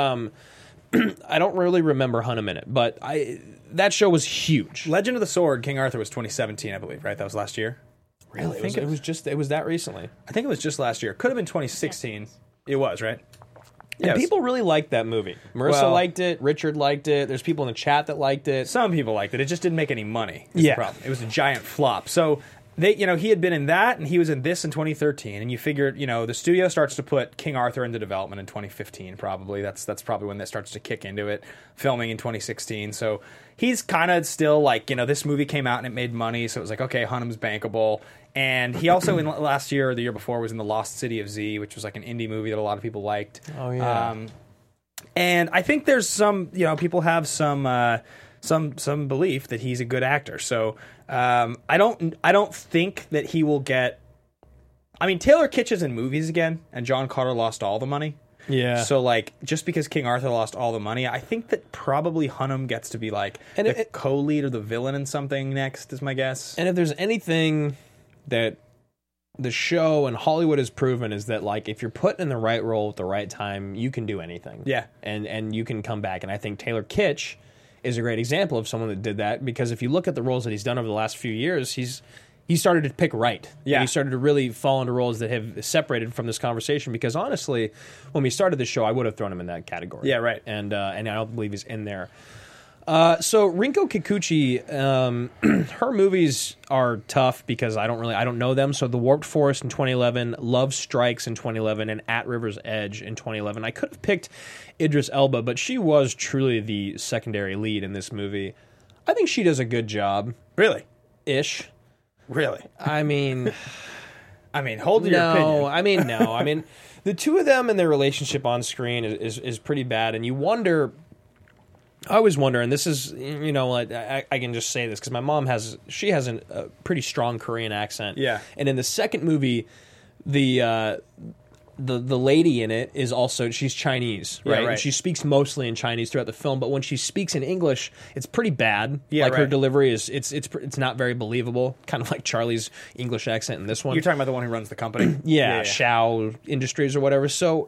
I don't really remember Hunnam in it, but that show was huge. Legend of the Sword, King Arthur was 2017, I believe, right? That was last year. Really? It was that recently. I think it was just last year. Could have been 2016. It was, right? And people really liked that movie. Marissa liked it. Richard liked it. There's people in the chat that liked it. Some people liked it. It just didn't make any money. The problem. It was a giant flop. So he had been in that, and he was in this in 2013. And you figured, the studio starts to put King Arthur into development in 2015. Probably that's probably when that starts to kick into it. Filming in 2016. So he's kind of still like, this movie came out and it made money, so it was like, okay, Hunnam's bankable. And he also in last year or the year before was in The Lost City of Z, which was like an indie movie that a lot of people liked. Oh yeah. And I think there's some, people have some belief that he's a good actor. So I don't think that he will get. I mean, Taylor Kitsch is in movies again, and John Carter lost all the money. Yeah. So like, just because King Arthur lost all the money, I think that probably Hunnam gets to be like the co-lead or the villain in something next, is my guess. And if there's anything that the show and Hollywood has proven is that like if you're put in the right role at the right time, you can do anything. Yeah. And you can come back. And I think Taylor Kitsch is a great example of someone that did that, because if you look at the roles that he's done over the last few years, he started to pick right. Yeah. And he started to really fall into roles that have separated from this conversation, because honestly, when we started the show, I would have thrown him in that category. Yeah, right. And I don't believe he's in there. So Rinko Kikuchi, her movies are tough because I don't know them. So The Warped Forest in 2011, Love Strikes in 2011, and At River's Edge in 2011. I could have picked Idris Elba, but she was truly the secondary lead in this movie. I think she does a good job. Really? Ish. Really? I mean, hold your opinion. No. I mean, the two of them and their relationship on screen is pretty bad, and you wonder. I always wonder, and this is, I can just say this because my mom has a pretty strong Korean accent. Yeah. And in the second movie, the lady in it is also, she's Chinese, right? Yeah, right. And she speaks mostly in Chinese throughout the film, but when she speaks in English, it's pretty bad. Yeah, her right. delivery is it's not very believable. Kind of like Charlie's English accent in this one. You're talking about the one who runs the company? Yeah, Shao Industries or whatever. So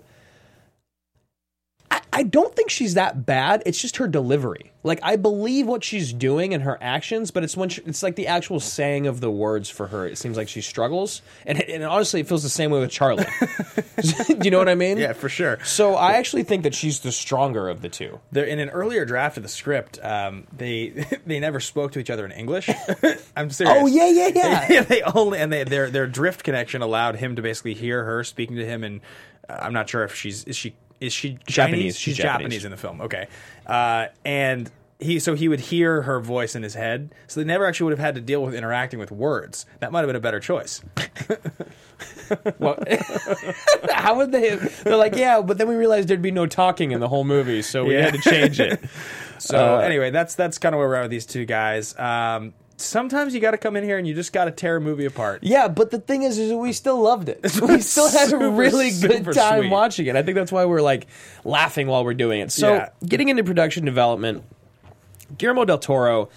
I don't think she's that bad. It's just her delivery. Like, I believe what she's doing and her actions, but it's it's like the actual saying of the words for her. It seems like she struggles, and honestly, it feels the same way with Charlie. Do you know what I mean? Yeah, for sure. So I actually think that she's the stronger of the two. In an earlier draft of the script, they never spoke to each other in English. I'm serious. Oh yeah. Their drift connection allowed him to basically hear her speaking to him, and I'm not sure if is she Japanese? She's Japanese in the film. Okay, and he would hear her voice in his head, so they never actually would have had to deal with interacting with words. That might have been a better choice. How would they? They're like, yeah, but then we realized there'd be no talking in the whole movie, so we had to change it. So anyway, that's kind of where we're at with these two guys. Sometimes you got to come in here and you just got to tear a movie apart. Yeah, but the thing is we still loved it. We still had a really good time watching it. I think that's why we're like laughing while we're doing it. So getting into production development, Guillermo del Toro,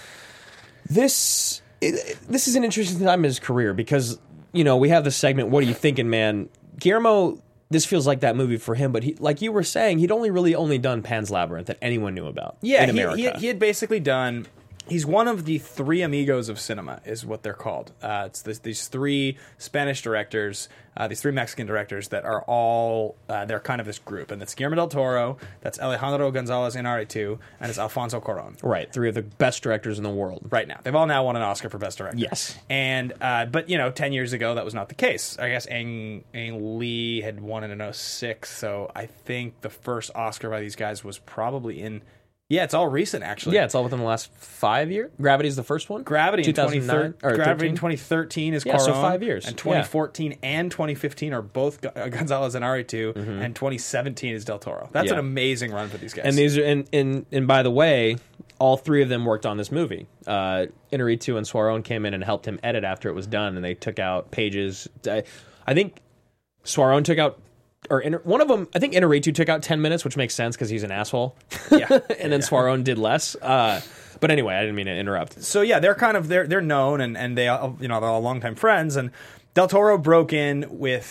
this is an interesting time in his career because, we have this segment, What Are You Thinking, Man? Guillermo, this feels like that movie for him, but he, like you were saying, he'd only done Pan's Labyrinth that anyone knew about in America. He had basically done He's one of the three amigos of cinema, is what they're called. It's these three Spanish directors, these three Mexican directors that are all, they're kind of this group. And that's Guillermo del Toro, that's Alejandro González Iñárritu, and it's Alfonso Cuarón. Right, three of the best directors in the world. Right now. They've all now won an Oscar for Best Director. Yes. And, but, 10 years ago, that was not the case. I guess Ang Lee had won it in 2006, so I think the first Oscar by these guys was probably in... Yeah, it's all recent, actually. Yeah, it's all within the last 5 years. Gravity's the first one? Gravity in 2009 or Gravity in 2013 is Cuarón. Yeah, so 5 years. And 2014 and 2015 are both González Iñárritu, and 2017 is Del Toro. That's an amazing run for these guys. And these are, and by the way, all three of them worked on this movie. Iñárritu and Cuarón came in and helped him edit after it was done, and they took out pages. I think Cuarón took out... one of them, I think Iñárritu took out 10 minutes, which makes sense because he's an asshole. Yeah. And then Cuarón did less. But anyway, I didn't mean to interrupt. So yeah, they're kind of they're known and they they're all longtime friends. And Del Toro broke in with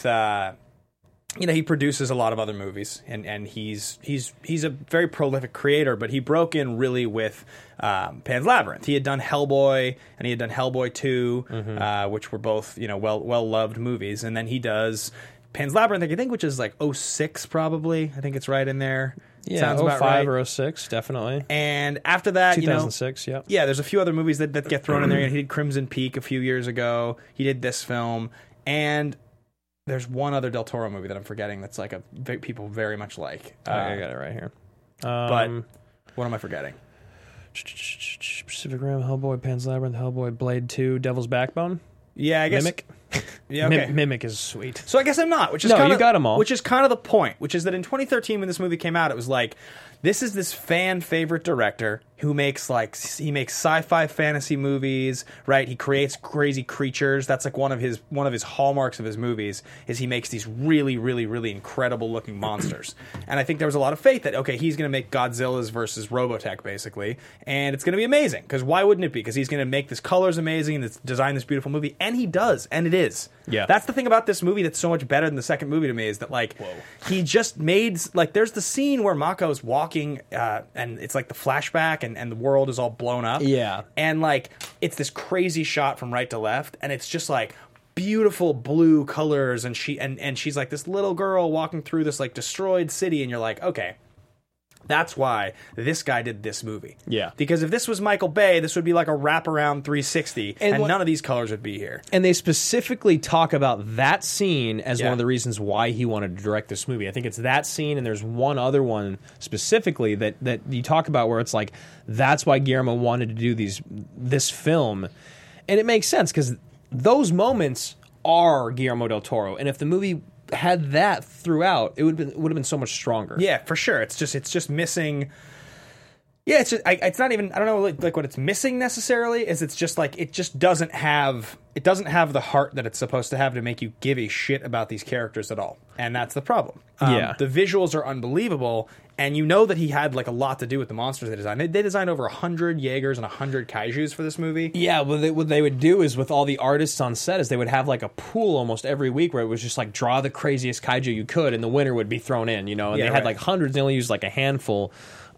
he produces a lot of other movies and he's a very prolific creator. But he broke in really with Pan's Labyrinth. He had done Hellboy and he had done Hellboy 2, which were both well loved movies. And then he does Pan's Labyrinth, I think, which is like 2006 probably. I think it's right in there. Yeah, sounds about 05 right. or 06, definitely. And after that, 2006, yeah. Yeah, there's a few other movies that get thrown in there. He did Crimson Peak a few years ago. He did this film. And there's one other Del Toro movie that I'm forgetting that's like people very much like. I got it right here. But what am I forgetting? Pacific Rim, Hellboy, Pan's Labyrinth, Hellboy, Blade 2, Devil's Backbone. Yeah, I guess. Mimic. Yeah, okay. Mimic is sweet. So I guess I'm not. You got them all. Which is kind of the point. Which is that in 2013, when this movie came out, it was like, this is this fan favorite director who makes sci-fi fantasy movies, right? He creates crazy creatures. That's like one of his hallmarks of his movies is he makes these really, really, really incredible looking monsters. And I think there was a lot of faith that he's going to make Godzilla's versus Robotech basically, and it's going to be amazing. Because why wouldn't it be? Because he's going to make this colors amazing and design this beautiful movie, and he does, and it is. Yeah. That's the thing about this movie that's so much better than the second movie to me is that he just made there's the scene where Mako's walking and it's like the flashback and the world is all blown up. Yeah. And it's this crazy shot from right to left and it's just beautiful blue colors and she's like this little girl walking through this destroyed city and you're like, okay, that's why this guy did this movie. Yeah. Because if this was Michael Bay, this would be like a wraparound 360, and none of these colors would be here. And they specifically talk about that scene as one of the reasons why he wanted to direct this movie. I think it's that scene, and there's one other one specifically that you talk about where it's like, that's why Guillermo wanted to do this film. And it makes sense, because those moments are Guillermo del Toro. And if the movie had that throughout, it would have been so much stronger. Yeah, for sure. It's just missing. Yeah, it's not even. I don't know what it's missing necessarily. It's just it just doesn't have the heart that it's supposed to have to make you give a shit about these characters at all, and that's the problem. Yeah, the visuals are unbelievable, and that he had a lot to do with the monsters they designed. They designed over 100 Jaegers and 100 Kaijus for this movie. Yeah, what they would do is with all the artists on set is they would have a pool almost every week where it was just draw the craziest kaiju you could, and the winner would be thrown in. And they had hundreds. They only used a handful.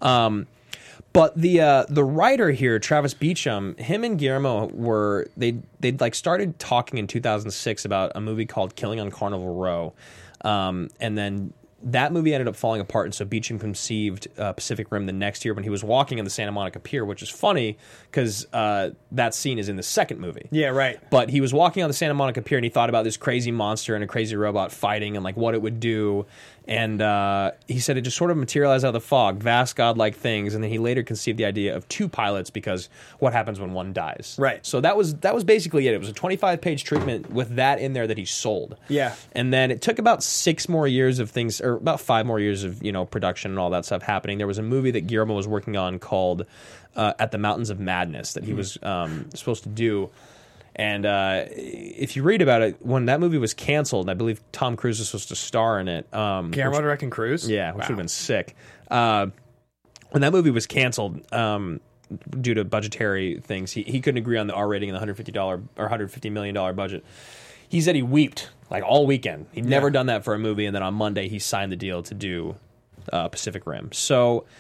But the writer here, Travis Beacham, him and Guillermo they'd started talking in 2006 about a movie called Killing on Carnival Row, and then that movie ended up falling apart, and so Beacham conceived Pacific Rim the next year when he was walking on the Santa Monica Pier, which is funny because that scene is in the second movie. Yeah, right. But he was walking on the Santa Monica Pier, and he thought about this crazy monster and a crazy robot fighting and what it would do. And he said it just sort of materialized out of the fog, vast godlike things. And then he later conceived the idea of two pilots because what happens when one dies? Right. So that was basically it. It was a 25-page treatment with that in there that he sold. Yeah. And then it took about 6 more years of things, or about 5 more years of production and all that stuff happening. There was a movie that Guillermo was working on called At the Mountains of Madness that he was supposed to do. And if you read about it, when that movie was canceled, I believe Tom Cruise was supposed to star in it. Guillermo directing Cruise? Yeah, which would have been sick. When that movie was canceled due to budgetary things, he couldn't agree on the R rating and the $150 million budget. He said he weeped all weekend. He'd never done that for a movie, and then on Monday he signed the deal to do Pacific Rim. So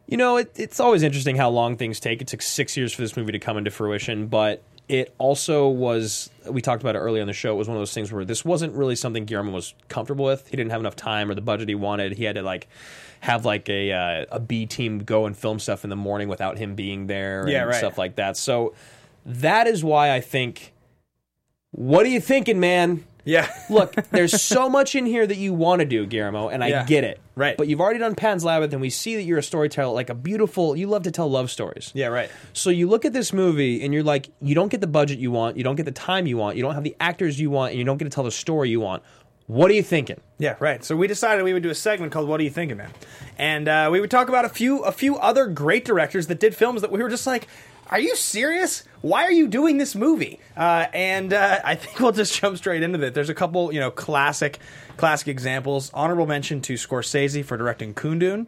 You know, it's always interesting how long things take. It took 6 years for this movie to come into fruition, but it also was, we talked about it earlier in the show, it was one of those things where this wasn't really something Guillermo was comfortable with. He didn't have enough time or the budget he wanted. He had to like have like a B team go and film stuff in the morning without him being there and stuff like that. So that is why I think, what are you thinking, man? Yeah. Look, there's so much in here that you want to do, Guillermo, and I get it. Right. But you've already done Pan's Labyrinth, and we see that you're a storyteller, like a beautiful, you love to tell love stories. Yeah, right. So you look at this movie, and you're like, you don't get the budget you want, you don't get the time you want, you don't have the actors you want, and you don't get to tell the story you want. What are you thinking? Yeah, right. So we decided we would do a segment called "What Are You Thinking, Man?" And we would talk about a few other great directors that did films that we were just like, are you serious? Why are you doing this movie? And I think we'll just jump straight into it. There's a couple, classic examples. Honorable mention to Scorsese for directing Kundun.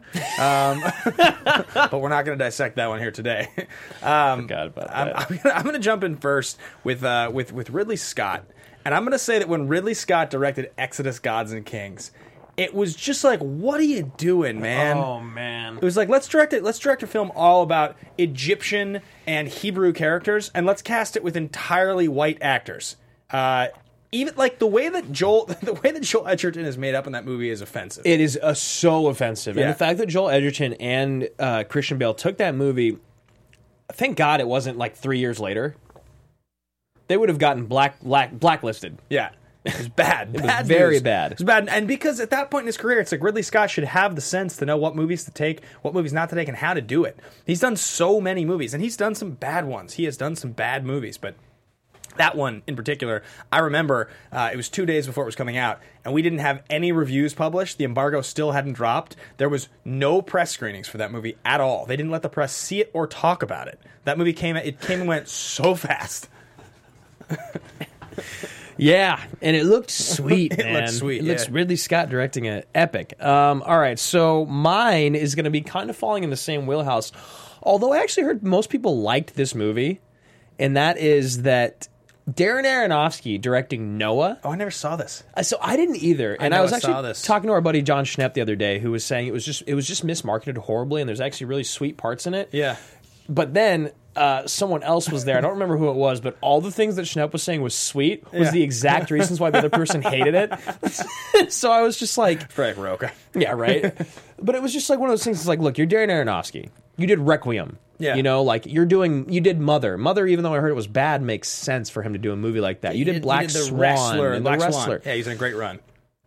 But we're not going to dissect that one here today. Forgot about that. I'm going to jump in first with Ridley Scott. And I'm going to say that when Ridley Scott directed Exodus: Gods and Kings, it was just like, what are you doing, man? Oh, man. It was like, let's direct a film all about Egyptian and Hebrew characters, and let's cast it with entirely white actors. Even like the way that Joel Edgerton is made up in that movie is offensive. It is so offensive. Yeah. And the fact that Joel Edgerton and Christian Bale took that movie, thank God it wasn't like 3 years later. They would have gotten blacklisted. Yeah. It was bad. It was very bad. It was bad. And because at that point in his career, it's like Ridley Scott should have the sense to know what movies to take, what movies not to take, and how to do it. He's done so many movies, and he's done some bad ones. He has done some bad movies, but that one in particular, I remember it was 2 days before it was coming out, and we didn't have any reviews published. The embargo still hadn't dropped. There was no press screenings for that movie at all. They didn't let the press see it or talk about it. That movie came and went so fast. Yeah, and it looked sweet, man. It looked sweet, It looks yeah. Ridley Scott directing it. Epic. All right, so mine is going to be kind of falling in the same wheelhouse, although I actually heard most people liked this movie, and that is that Darren Aronofsky directing Noah. Oh, I never saw this. So I didn't either, and I was saw actually this. talking to our buddy John Schnepp the other day, who was saying it was just mismarketed horribly, and there's actually really sweet parts in it. Yeah. But then someone else was there. I don't remember who it was, but all the things that Schnepp was saying was sweet was the exact reasons why the other person hated it. So I was just like... Frank Roca. Yeah, right? But it was just like one of those things. It's like, look, you're Darren Aronofsky. You did Requiem. Yeah. You know, like you did Mother. Mother, even though I heard it was bad, makes sense for him to do a movie like that. You did Black Swan. And Black The Swan. Wrestler. Yeah, he's in a great run.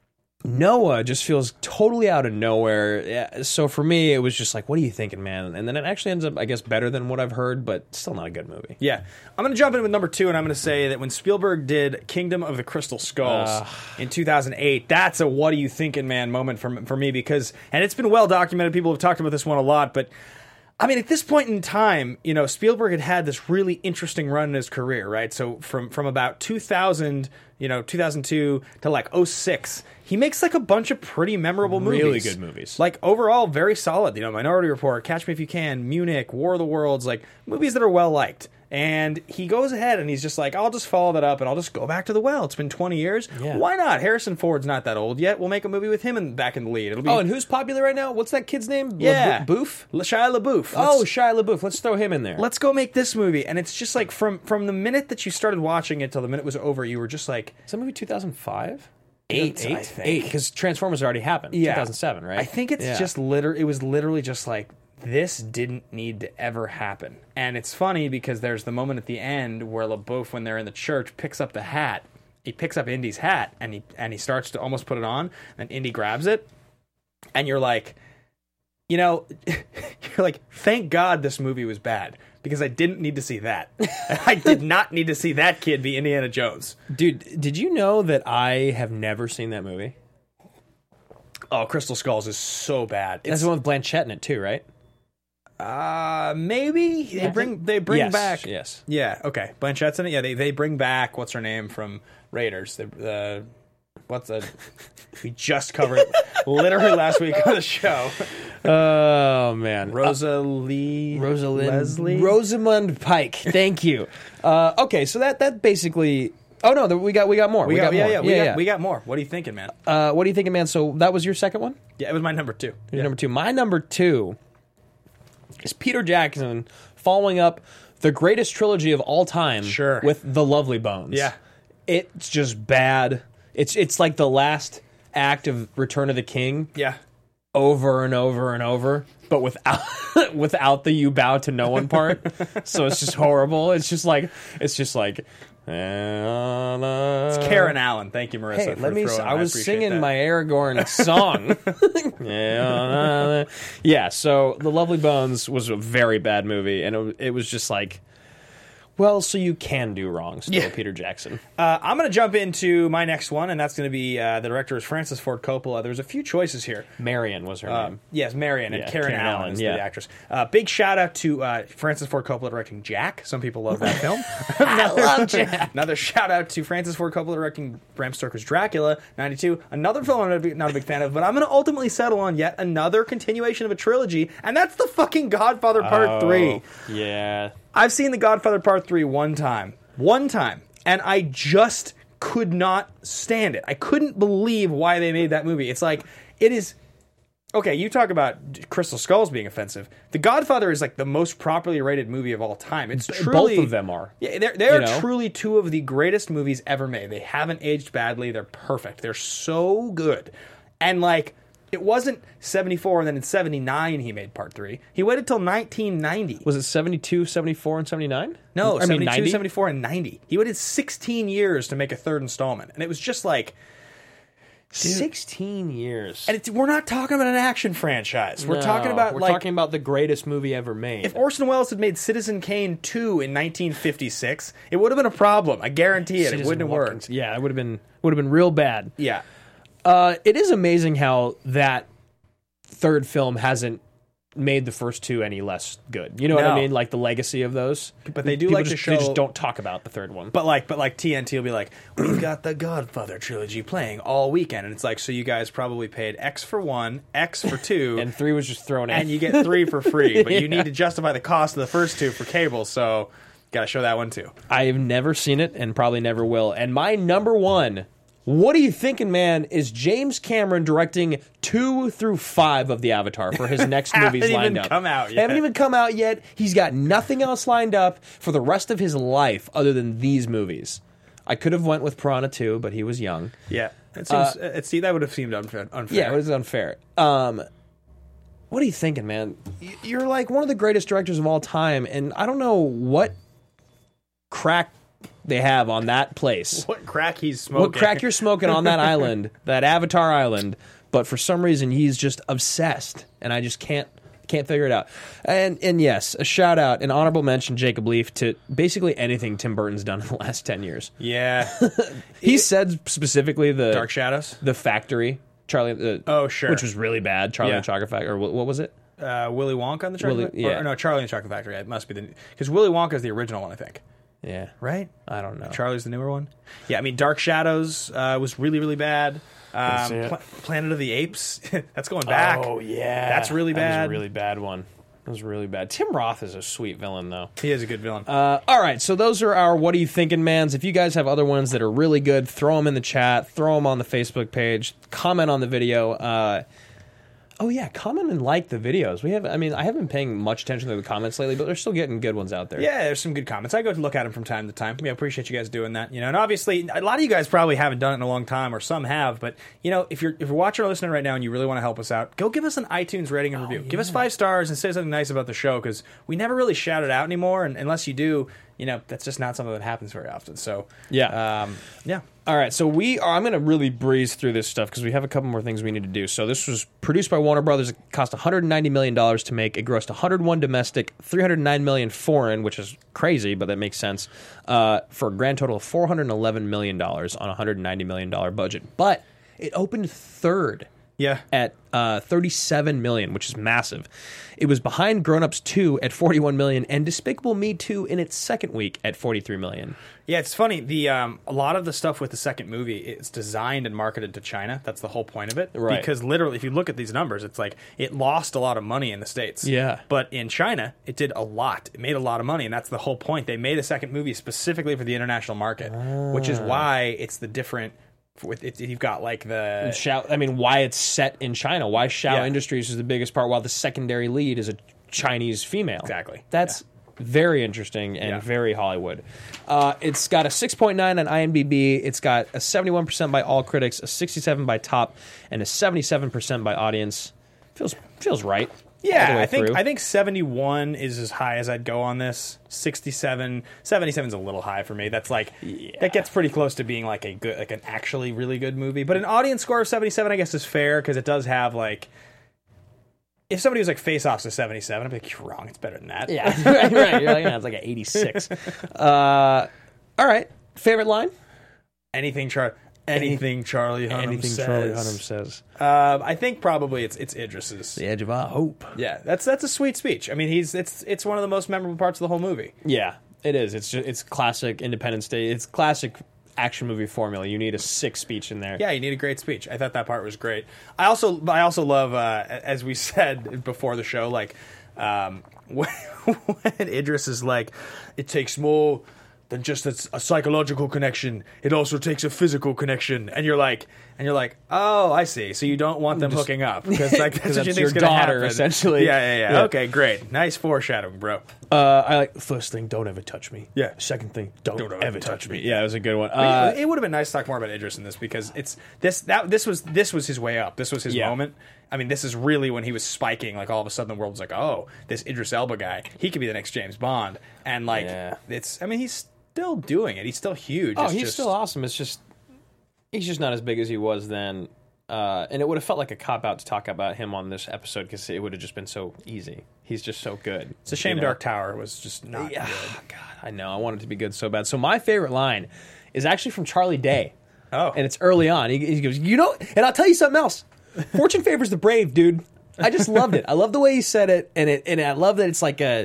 Noah just feels totally out of nowhere. Yeah, so for me, it was just like, what are you thinking, man? And then it actually ends up, I guess, better than what I've heard, but still not a good movie. Yeah. I'm going to jump in with number 2, and I'm going to say that when Spielberg did Kingdom of the Crystal Skulls in 2008, that's a what are you thinking, man moment for me, because, and it's been well documented, people have talked about this one a lot, but I mean, at this point in time, Spielberg had this really interesting run in his career, right? So from about 2000, 2002 to like 2006, he makes like a bunch of pretty memorable movies. Really good movies. Like overall, very solid. Minority Report, Catch Me If You Can, Munich, War of the Worlds, like movies that are well liked. And he goes ahead and he's just like, I'll just follow that up and I'll just go back to the well. It's been 20 years. Yeah. Why not? Harrison Ford's not that old yet. We'll make a movie with him back in the lead. It'll be And who's popular right now? What's that kid's name? Yeah. Boof? Shia LaBeouf. Shia LaBeouf. Let's throw him in there. Let's go make this movie. And it's just like from the minute that you started watching it till the minute it was over, you were just like... Is that movie 2005? 8, I think. Because Transformers already happened. Yeah. 2007, right? I think it's just it was literally just like, this didn't need to ever happen. And it's funny because there's the moment at the end where LaBeouf, when they're in the church, picks up the hat. He picks up Indy's hat and he starts to almost put it on, and Indy grabs it. And you're like, you're like, thank God this movie was bad, because I didn't need to see that. I did not need to see that kid be Indiana Jones. Dude, did you know that I have never seen that movie? Oh, Crystal Skulls is so bad. That's the one with Blanchett in it too, right? Maybe they bring Yes, back. yes. Yeah. Okay. Blanchett's in it. Yeah. They bring back, what's her name from Raiders? We just covered it literally last week on the show. Oh man, Rosamund Pike. Thank you. Okay, so that basically. Oh no, we got more. We got more. We got more. What are you thinking, man? What are you thinking, man? So that was your second one? Yeah, it was my number 2. Your number 2. My number 2 is Peter Jackson following up the greatest trilogy of all time Sure. with The Lovely Bones. Yeah. It's just bad. It's like the last act of Return of the King Yeah. over and over and over, but without without the "you bow to no one" part. So it's just horrible. It's just like it's Karen Allen. Thank you, Marissa. Hey, for let me. throwing. I was appreciate singing that. my Aragorn song. Yeah. So The Lovely Bones was a very bad movie, and it was just like, well, so you can do wrong still, Yeah. Peter Jackson. I'm going to jump into my next one, and that's going to be the director is Francis Ford Coppola. There's a few choices here. Marion was her name. Yes, Marion, and Yeah, Karen Karen Allen Allen, is yeah. the actress. Big shout out to Francis Ford Coppola directing Jack. Some people love that film. I love Jack. Another shout out to Francis Ford Coppola directing Bram Stoker's Dracula, 92. Another film I'm not a big fan of, but I'm going to ultimately settle on yet another continuation of a trilogy, and that's the fucking Godfather Part 3. Yeah. I've seen The Godfather Part 3 one time, and I just could not stand it. I couldn't believe why they made that movie. It's like, it is... Okay, you talk about Crystal Skulls being offensive. The Godfather is like the most properly rated movie of all time. It's truly... Both of them are. Yeah, they are You know? truly two of the greatest movies ever made. They haven't aged badly. They're perfect. They're so good. And like... It wasn't 74 and then in 79 he made Part 3. He waited till 1990. Was it 72, 74, and 79? No, I mean 72, 90? 74, and 90. He waited 16 years to make a third installment. And it was just like... 16 years. And we're not talking about an action franchise. We're No, talking about we're like... talking about the greatest movie ever made. If Orson Welles had made Citizen Kane 2 in 1956, it would have been a problem. I guarantee it. It wouldn't have worked. Yeah, it would have been real bad. Yeah. It is amazing how that third film hasn't made the first two any less good. You know what I No. mean? Like the legacy of those. But they do People like to just, show... They just don't talk about the third one. But TNT will be like, we've got the Godfather trilogy playing all weekend. And it's like, so you guys probably paid X for 1, X for 2... And 3 was just thrown in. and you get 3 for free. But you Yeah. need to justify the cost of the first 2 for cable, so got to show that one too. I've never seen it and probably never will. And my number one, what are you thinking, man, is James Cameron directing 2 through 5 of the Avatar for his next movies Haven't lined even up. come out yet. Haven't even come out yet. He's got nothing else lined up for the rest of his life other than these movies. I could have went with Piranha 2, but he was young. Yeah. It seems, see, that would have seemed unfair. Yeah, it was unfair. What are you thinking, man? You're like one of the greatest directors of all time, and I don't know what crack they have on that place. What crack he's smoking. What crack you're smoking on that island, that Avatar island, but for some reason he's just obsessed, and I just can't figure it out. And yes, a shout out, an honorable mention, Jacob Leaf, to basically anything Tim Burton's done in the last 10 years. Yeah. He said specifically the Dark Shadows? The Factory, Charlie. Oh, sure. which was really bad. Charlie Yeah. and the Chocolate Factory, or what was it? Willy Wonka and the Chocolate Willy- Factory? yeah. Or no, Charlie and the Chocolate Factory. It must be because Willy Wonka is the original one, I think. Yeah, Right? I don't know. Charlie's the newer one. Yeah, I mean, Dark Shadows was really, really bad. see it. Planet of the Apes, that's going back. Oh yeah, That's really That was bad. a really bad one. That was really bad. Tim Roth is a sweet villain, though. He is a good villain. All right, so those are our What Are You Thinking Mans. If you guys have other ones that are really good, throw them in the chat, throw them on the Facebook page, comment on the video. Oh yeah, comment and like the videos. I haven't been paying much attention to the comments lately, but they're still getting good ones out there. Yeah, there's some good comments. I go to look at them from time to time. I appreciate you guys doing that. And obviously, a lot of you guys probably haven't done it in a long time, or some have. But if you're watching or listening right now and you really want to help us out, go give us an iTunes rating and review. Give us 5 stars and say something nice about the show, because we never really shout it out anymore. And unless you do, that's just not something that happens very often. So Yeah. yeah. All right, so I'm going to really breeze through this stuff because we have a couple more things we need to do. So this was produced by Warner Brothers. It cost $190 million to make. It grossed $101 domestic, $309 million foreign, which is crazy, but that makes sense, for a grand total of $411 million on a $190 million budget. But it opened third Yeah. at $37 million, which is massive. It was behind Grown Ups 2 at $41 million and Despicable Me 2 in its second week at $43 million. Yeah, it's funny. A lot of the stuff with the second movie is designed and marketed to China. That's the whole point of it. Right. Because literally, if you look at these numbers, it's like it lost a lot of money in the States. Yeah. But in China, it did a lot. It made a lot of money, and that's the whole point. They made a second movie specifically for the international market, which is why it's the different. You've got like the Why it's set in China? Why Xiao Yeah. Industries is the biggest part, while the secondary lead is a Chinese female. Exactly. That's very interesting and Yeah. very Hollywood. It's got a 6.9 on IMDb. It's got a 71% by all critics, a 67 by top, and a 77% by audience. Feels right. all the Yeah, way I through. think 71 is as high as I'd go on this. 77 is a little high for me. That's like that gets pretty close to being like an actually really good movie. But an audience score of 77, I guess, is fair because it does have like. If somebody was like Face Off's a 77, I'd be like, you're wrong. It's better than that. Yeah, right. You're like, it's like an 86. All right. Favorite line? Anything Charlie Hunnam says. Charlie Hunnam says. I think probably it's Idris's. The edge of our hope. Yeah, that's a sweet speech. I mean, it's one of the most memorable parts of the whole movie. Yeah, it is. It's classic Independence Day. It's classic action movie formula. You need a sick speech in there. Yeah, you need a great speech. I thought that part was great. I also love, as we said before the show, like when Idris is like, it takes more than just a psychological connection. It also takes a physical connection, and you're like, oh, I see. So you don't want them hooking up because like that's what you that's think's your gonna daughter, happen. essentially. Yeah. Okay, great, nice foreshadowing, bro. I like the first thing, don't ever touch me. Yeah. Second thing, don't ever touch me. Yeah. Yeah, it was a good one. It would have been nice to talk more about Idris in this because this was his way up. This was his moment. I mean, this is really when he was spiking. Like all of a sudden, the world was like, "Oh, this Idris Elba guy, he could be the next James Bond." And like, it's. I mean, he's still doing it. He's still huge. Oh, It's he's just- still awesome. It's just he's just not as big as he was then. And it would have felt like a cop out to talk about him on this episode because it would have just been so easy. He's just so good. It's a shame you know? Dark Tower was just not Yeah, good. God, I know. I want it to be good so bad. So my favorite line is actually from Charlie Day. Oh. And it's early on. He goes, and I'll tell you something else. Fortune favors the brave, dude. I just loved it. I love the way he said it, and I love that it's like a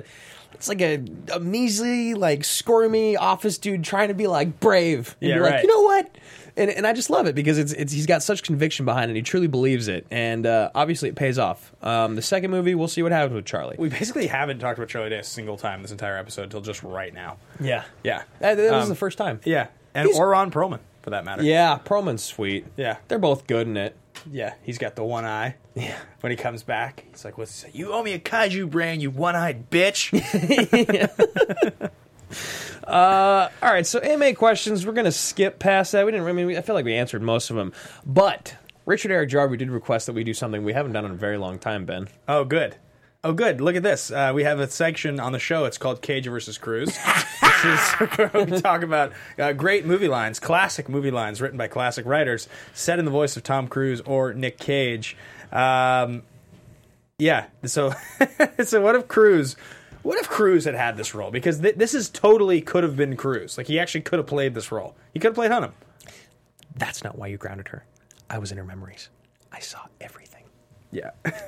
measly, like squirmy office dude trying to be like brave. And Yeah, you're right. like, you know what? And I just love it because it's he's got such conviction behind it. He truly believes it, and obviously it pays off. The second movie, we'll see what happens with Charlie. We basically haven't talked about Charlie Day a single time this entire episode until just right now. Yeah, Yeah. that was the first time. Yeah. And or Ron Perlman, for that matter. Yeah, Perlman's sweet. Yeah. They're both good in it. Yeah, he's got the one eye. Yeah. When he comes back, he's like, what's he say? You owe me a kaiju brain, you one-eyed bitch. All right, so AMA questions. We're going to skip past that. I feel like we answered most of them. But Richard Eric Jarvie did request that we do something we haven't done in a very long time, Ben. Oh, good. Look at this. We have a section on the show. It's called Cage versus Cruz. Which is where we talk about great movie lines, classic movie lines written by classic writers, said in the voice of Tom Cruise or Nick Cage. Yeah. So what if Cruise had this role? Because this is totally could have been Cruise. Like, he actually could have played this role. He could have played Hunnam. That's not why you grounded her. I was in her memories. I saw everything. Yeah.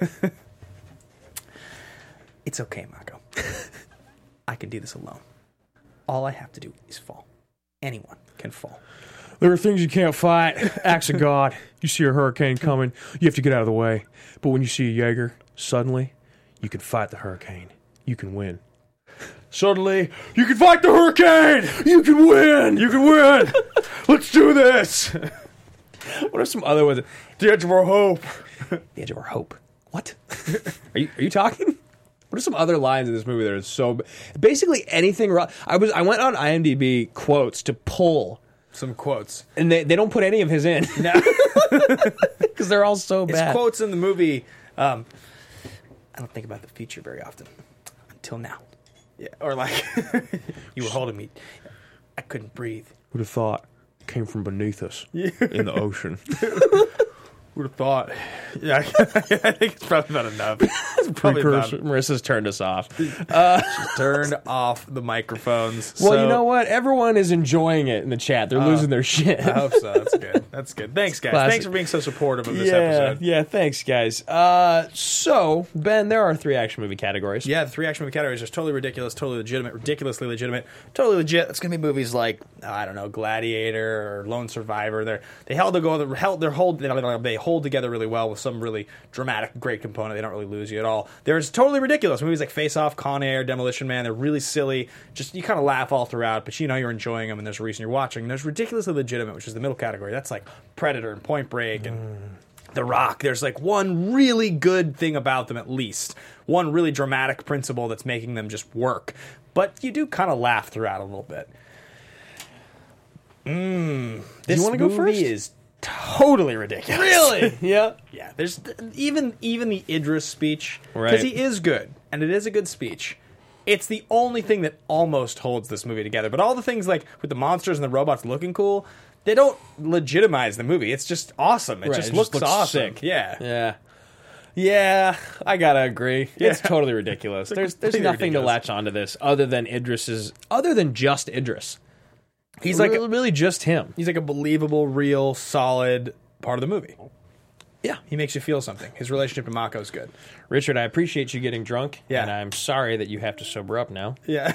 It's okay, Mako. I can do this alone. All I have to do is fall. Anyone can fall. There are things you can't fight. Acts of God. You see a hurricane coming, you have to get out of the way. But when you see a Jaeger, suddenly, you can fight the hurricane. You can win. Suddenly, you can fight the hurricane! You can win! You can win! Let's do this! What are some other ones? The edge of our hope. The edge of our hope. What? Are you talking? What are some other lines in this movie that are so... Basically anything... I went on IMDb quotes to pull... Some quotes. And they don't put any of his in. No. Because they're all so bad. His quotes in the movie... I don't think about the future very often. Until now. Yeah. Or like... you were holding me. I couldn't breathe. Who'd have thought it came from beneath us in the ocean? Would have thought. Yeah, I think it's probably not enough. It's probably about, Marissa's turned us off. turned off the microphones. Well, so, you know what? Everyone is enjoying it in the chat. They're losing their shit. I hope so. That's good. That's good. Thanks, guys. Classic. Thanks for being so supportive of this episode. Yeah, thanks, guys. So, Ben, there are 3 action movie categories. Yeah, the 3 action movie categories are totally ridiculous, totally legitimate, ridiculously legitimate, totally legit. It's going to be movies like, I don't know, Gladiator or Lone Survivor. They hold together really well with some really dramatic, great component. They don't really lose you at all. There's totally ridiculous movies like Face Off, Con Air, Demolition Man. They're really silly. Just, you kind of laugh all throughout, but you know you're enjoying them, and there's a reason you're watching. And there's ridiculously legitimate, which is the middle category. That's like Predator and Point Break and The Rock. There's like one really good thing about them, at least. One really dramatic principle that's making them just work. But you do kind of laugh throughout a little bit. This you want to go movie first? is totally ridiculous. Really? Yeah. Yeah. There's even the Idris speech, Right. because he is good, and it is a good speech. It's the only thing that almost holds this movie together. But all the things like with the monsters and the robots looking cool, they don't legitimize the movie. It's just awesome. It Right, just it looks just looks awesome. sick. Yeah. Yeah, I gotta agree. Yeah. It's totally ridiculous. There's completely nothing to ridiculous. latch onto this other than just Idris. He's like really just him. he's like a believable, real, solid part of the movie. Yeah. He makes you feel something. His relationship to Mako is good. Richard, I appreciate you getting drunk, Yeah. and I'm sorry that you have to sober up now. Yeah.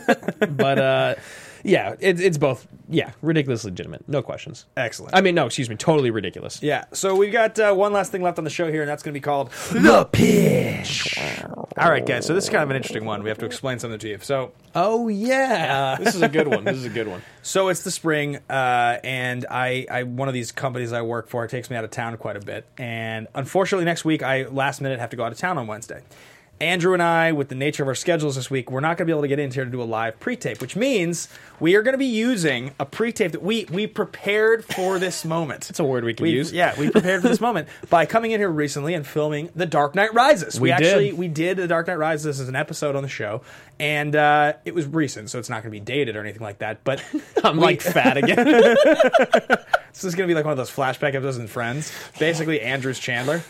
But yeah, it's both. Yeah, ridiculous, legitimate, no questions. Excellent. I mean, no, excuse me, totally ridiculous. Yeah, so we've got one last thing left on the show here, and that's going to be called The Pitch. All right, guys, so this is kind of an interesting one. We have to explain something to you. Oh yeah, this is a good one. So it's the spring, and I one of these companies I work for takes me out of town quite a bit. And unfortunately, next week, I last minute have to go out of town on Wednesday. Andrew and I, with the nature of our schedules this week, we're not going to be able to get in here to do a live pre-tape, which means we are going to be using a pre-tape that we prepared for this moment. It's a word we can use. Yeah, we prepared for this moment by coming in here recently and filming The Dark Knight Rises. We did The Dark Knight Rises as an episode on the show, and it was recent, so it's not going to be dated or anything like that. But I'm like fat again. this is going to be like one of those flashback episodes in Friends. Basically, Andrew's Chandler.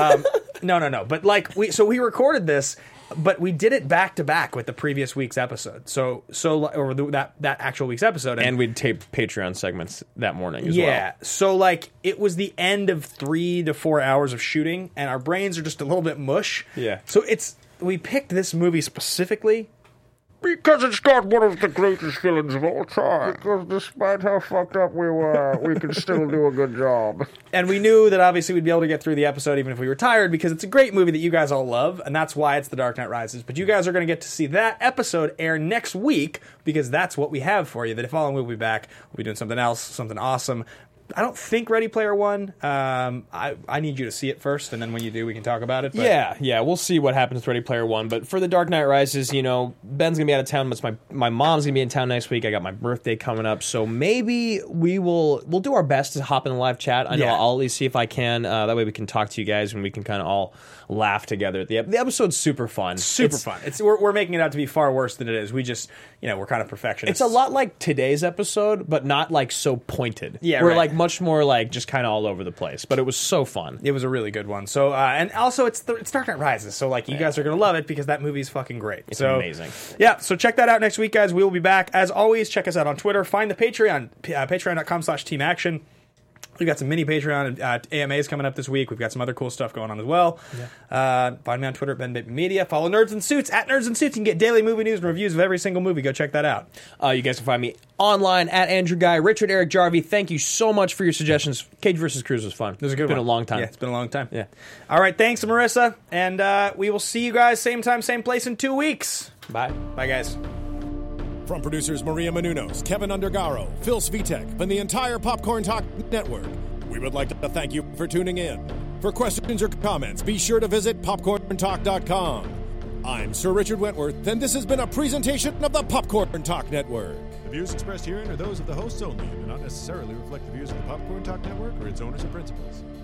No. But like we recorded this, but we did it back to back with the previous week's episode. That actual week's episode, And we'd tape Patreon segments that morning as well. yeah. So like it was the end of 3 to 4 hours of shooting, and our brains are just a little bit mush. Yeah. So we picked this movie specifically. Because it's got one of the greatest villains of all time. Because despite how fucked up we were, we can still do a good job. And we knew that obviously we'd be able to get through the episode even if we were tired, because it's a great movie that you guys all love, and that's why it's The Dark Knight Rises. But you guys are going to get to see that episode air next week, because that's what we have for you. That if following we'll be back, we'll be doing something else, something awesome. I don't think Ready Player One. I need you to see it first, and then when you do, we can talk about it. But Yeah, we'll see what happens with Ready Player One. But for The Dark Knight Rises, Ben's gonna be out of town, but my mom's gonna be in town next week. I got my birthday coming up, so maybe we'll do our best to hop in the live chat. I know Yeah. I'll at least see if I can. That way we can talk to you guys and we can kind of all laugh together. The episode's super fun. super fun. We're making it out to be far worse than it is. We just, we're kind of perfectionists. It's a lot like today's episode, but not like so pointed. Yeah, we're right. like much more like just kind of all over the place. But it was so fun. It was a really good one. So, and also it's Dark Knight Rises. So, like, you guys are going to love it because that movie's fucking great. It's so amazing. Yeah, so check that out next week, guys. We will be back. As always, check us out on Twitter. Find the Patreon, patreon.com/teamaction. We've got some mini Patreon AMAs coming up this week. We've got some other cool stuff going on as well. Yeah. Find me on Twitter at BenBabyMedia. Follow Nerds and Suits at Nerds and Suits. You can get daily movie news and reviews of every single movie. Go check that out. You guys can find me online at Andrew Guy. Richard Eric Jarvie, thank you so much for your suggestions. Cage vs. Cruz was fun. It was a good It's been one. a long time. Yeah, it's been a long time. Yeah. All right, thanks, Marissa. And we will see you guys same time, same place in 2 weeks. Bye. Bye, guys. From producers Maria Menounos, Kevin Undergaro, Phil Svitek, and the entire Popcorn Talk Network, we would like to thank you for tuning in. For questions or comments, be sure to visit popcorntalk.com. I'm Sir Richard Wentworth, and this has been a presentation of the Popcorn Talk Network. The views expressed herein are those of the hosts only and do not necessarily reflect the views of the Popcorn Talk Network or its owners or principals.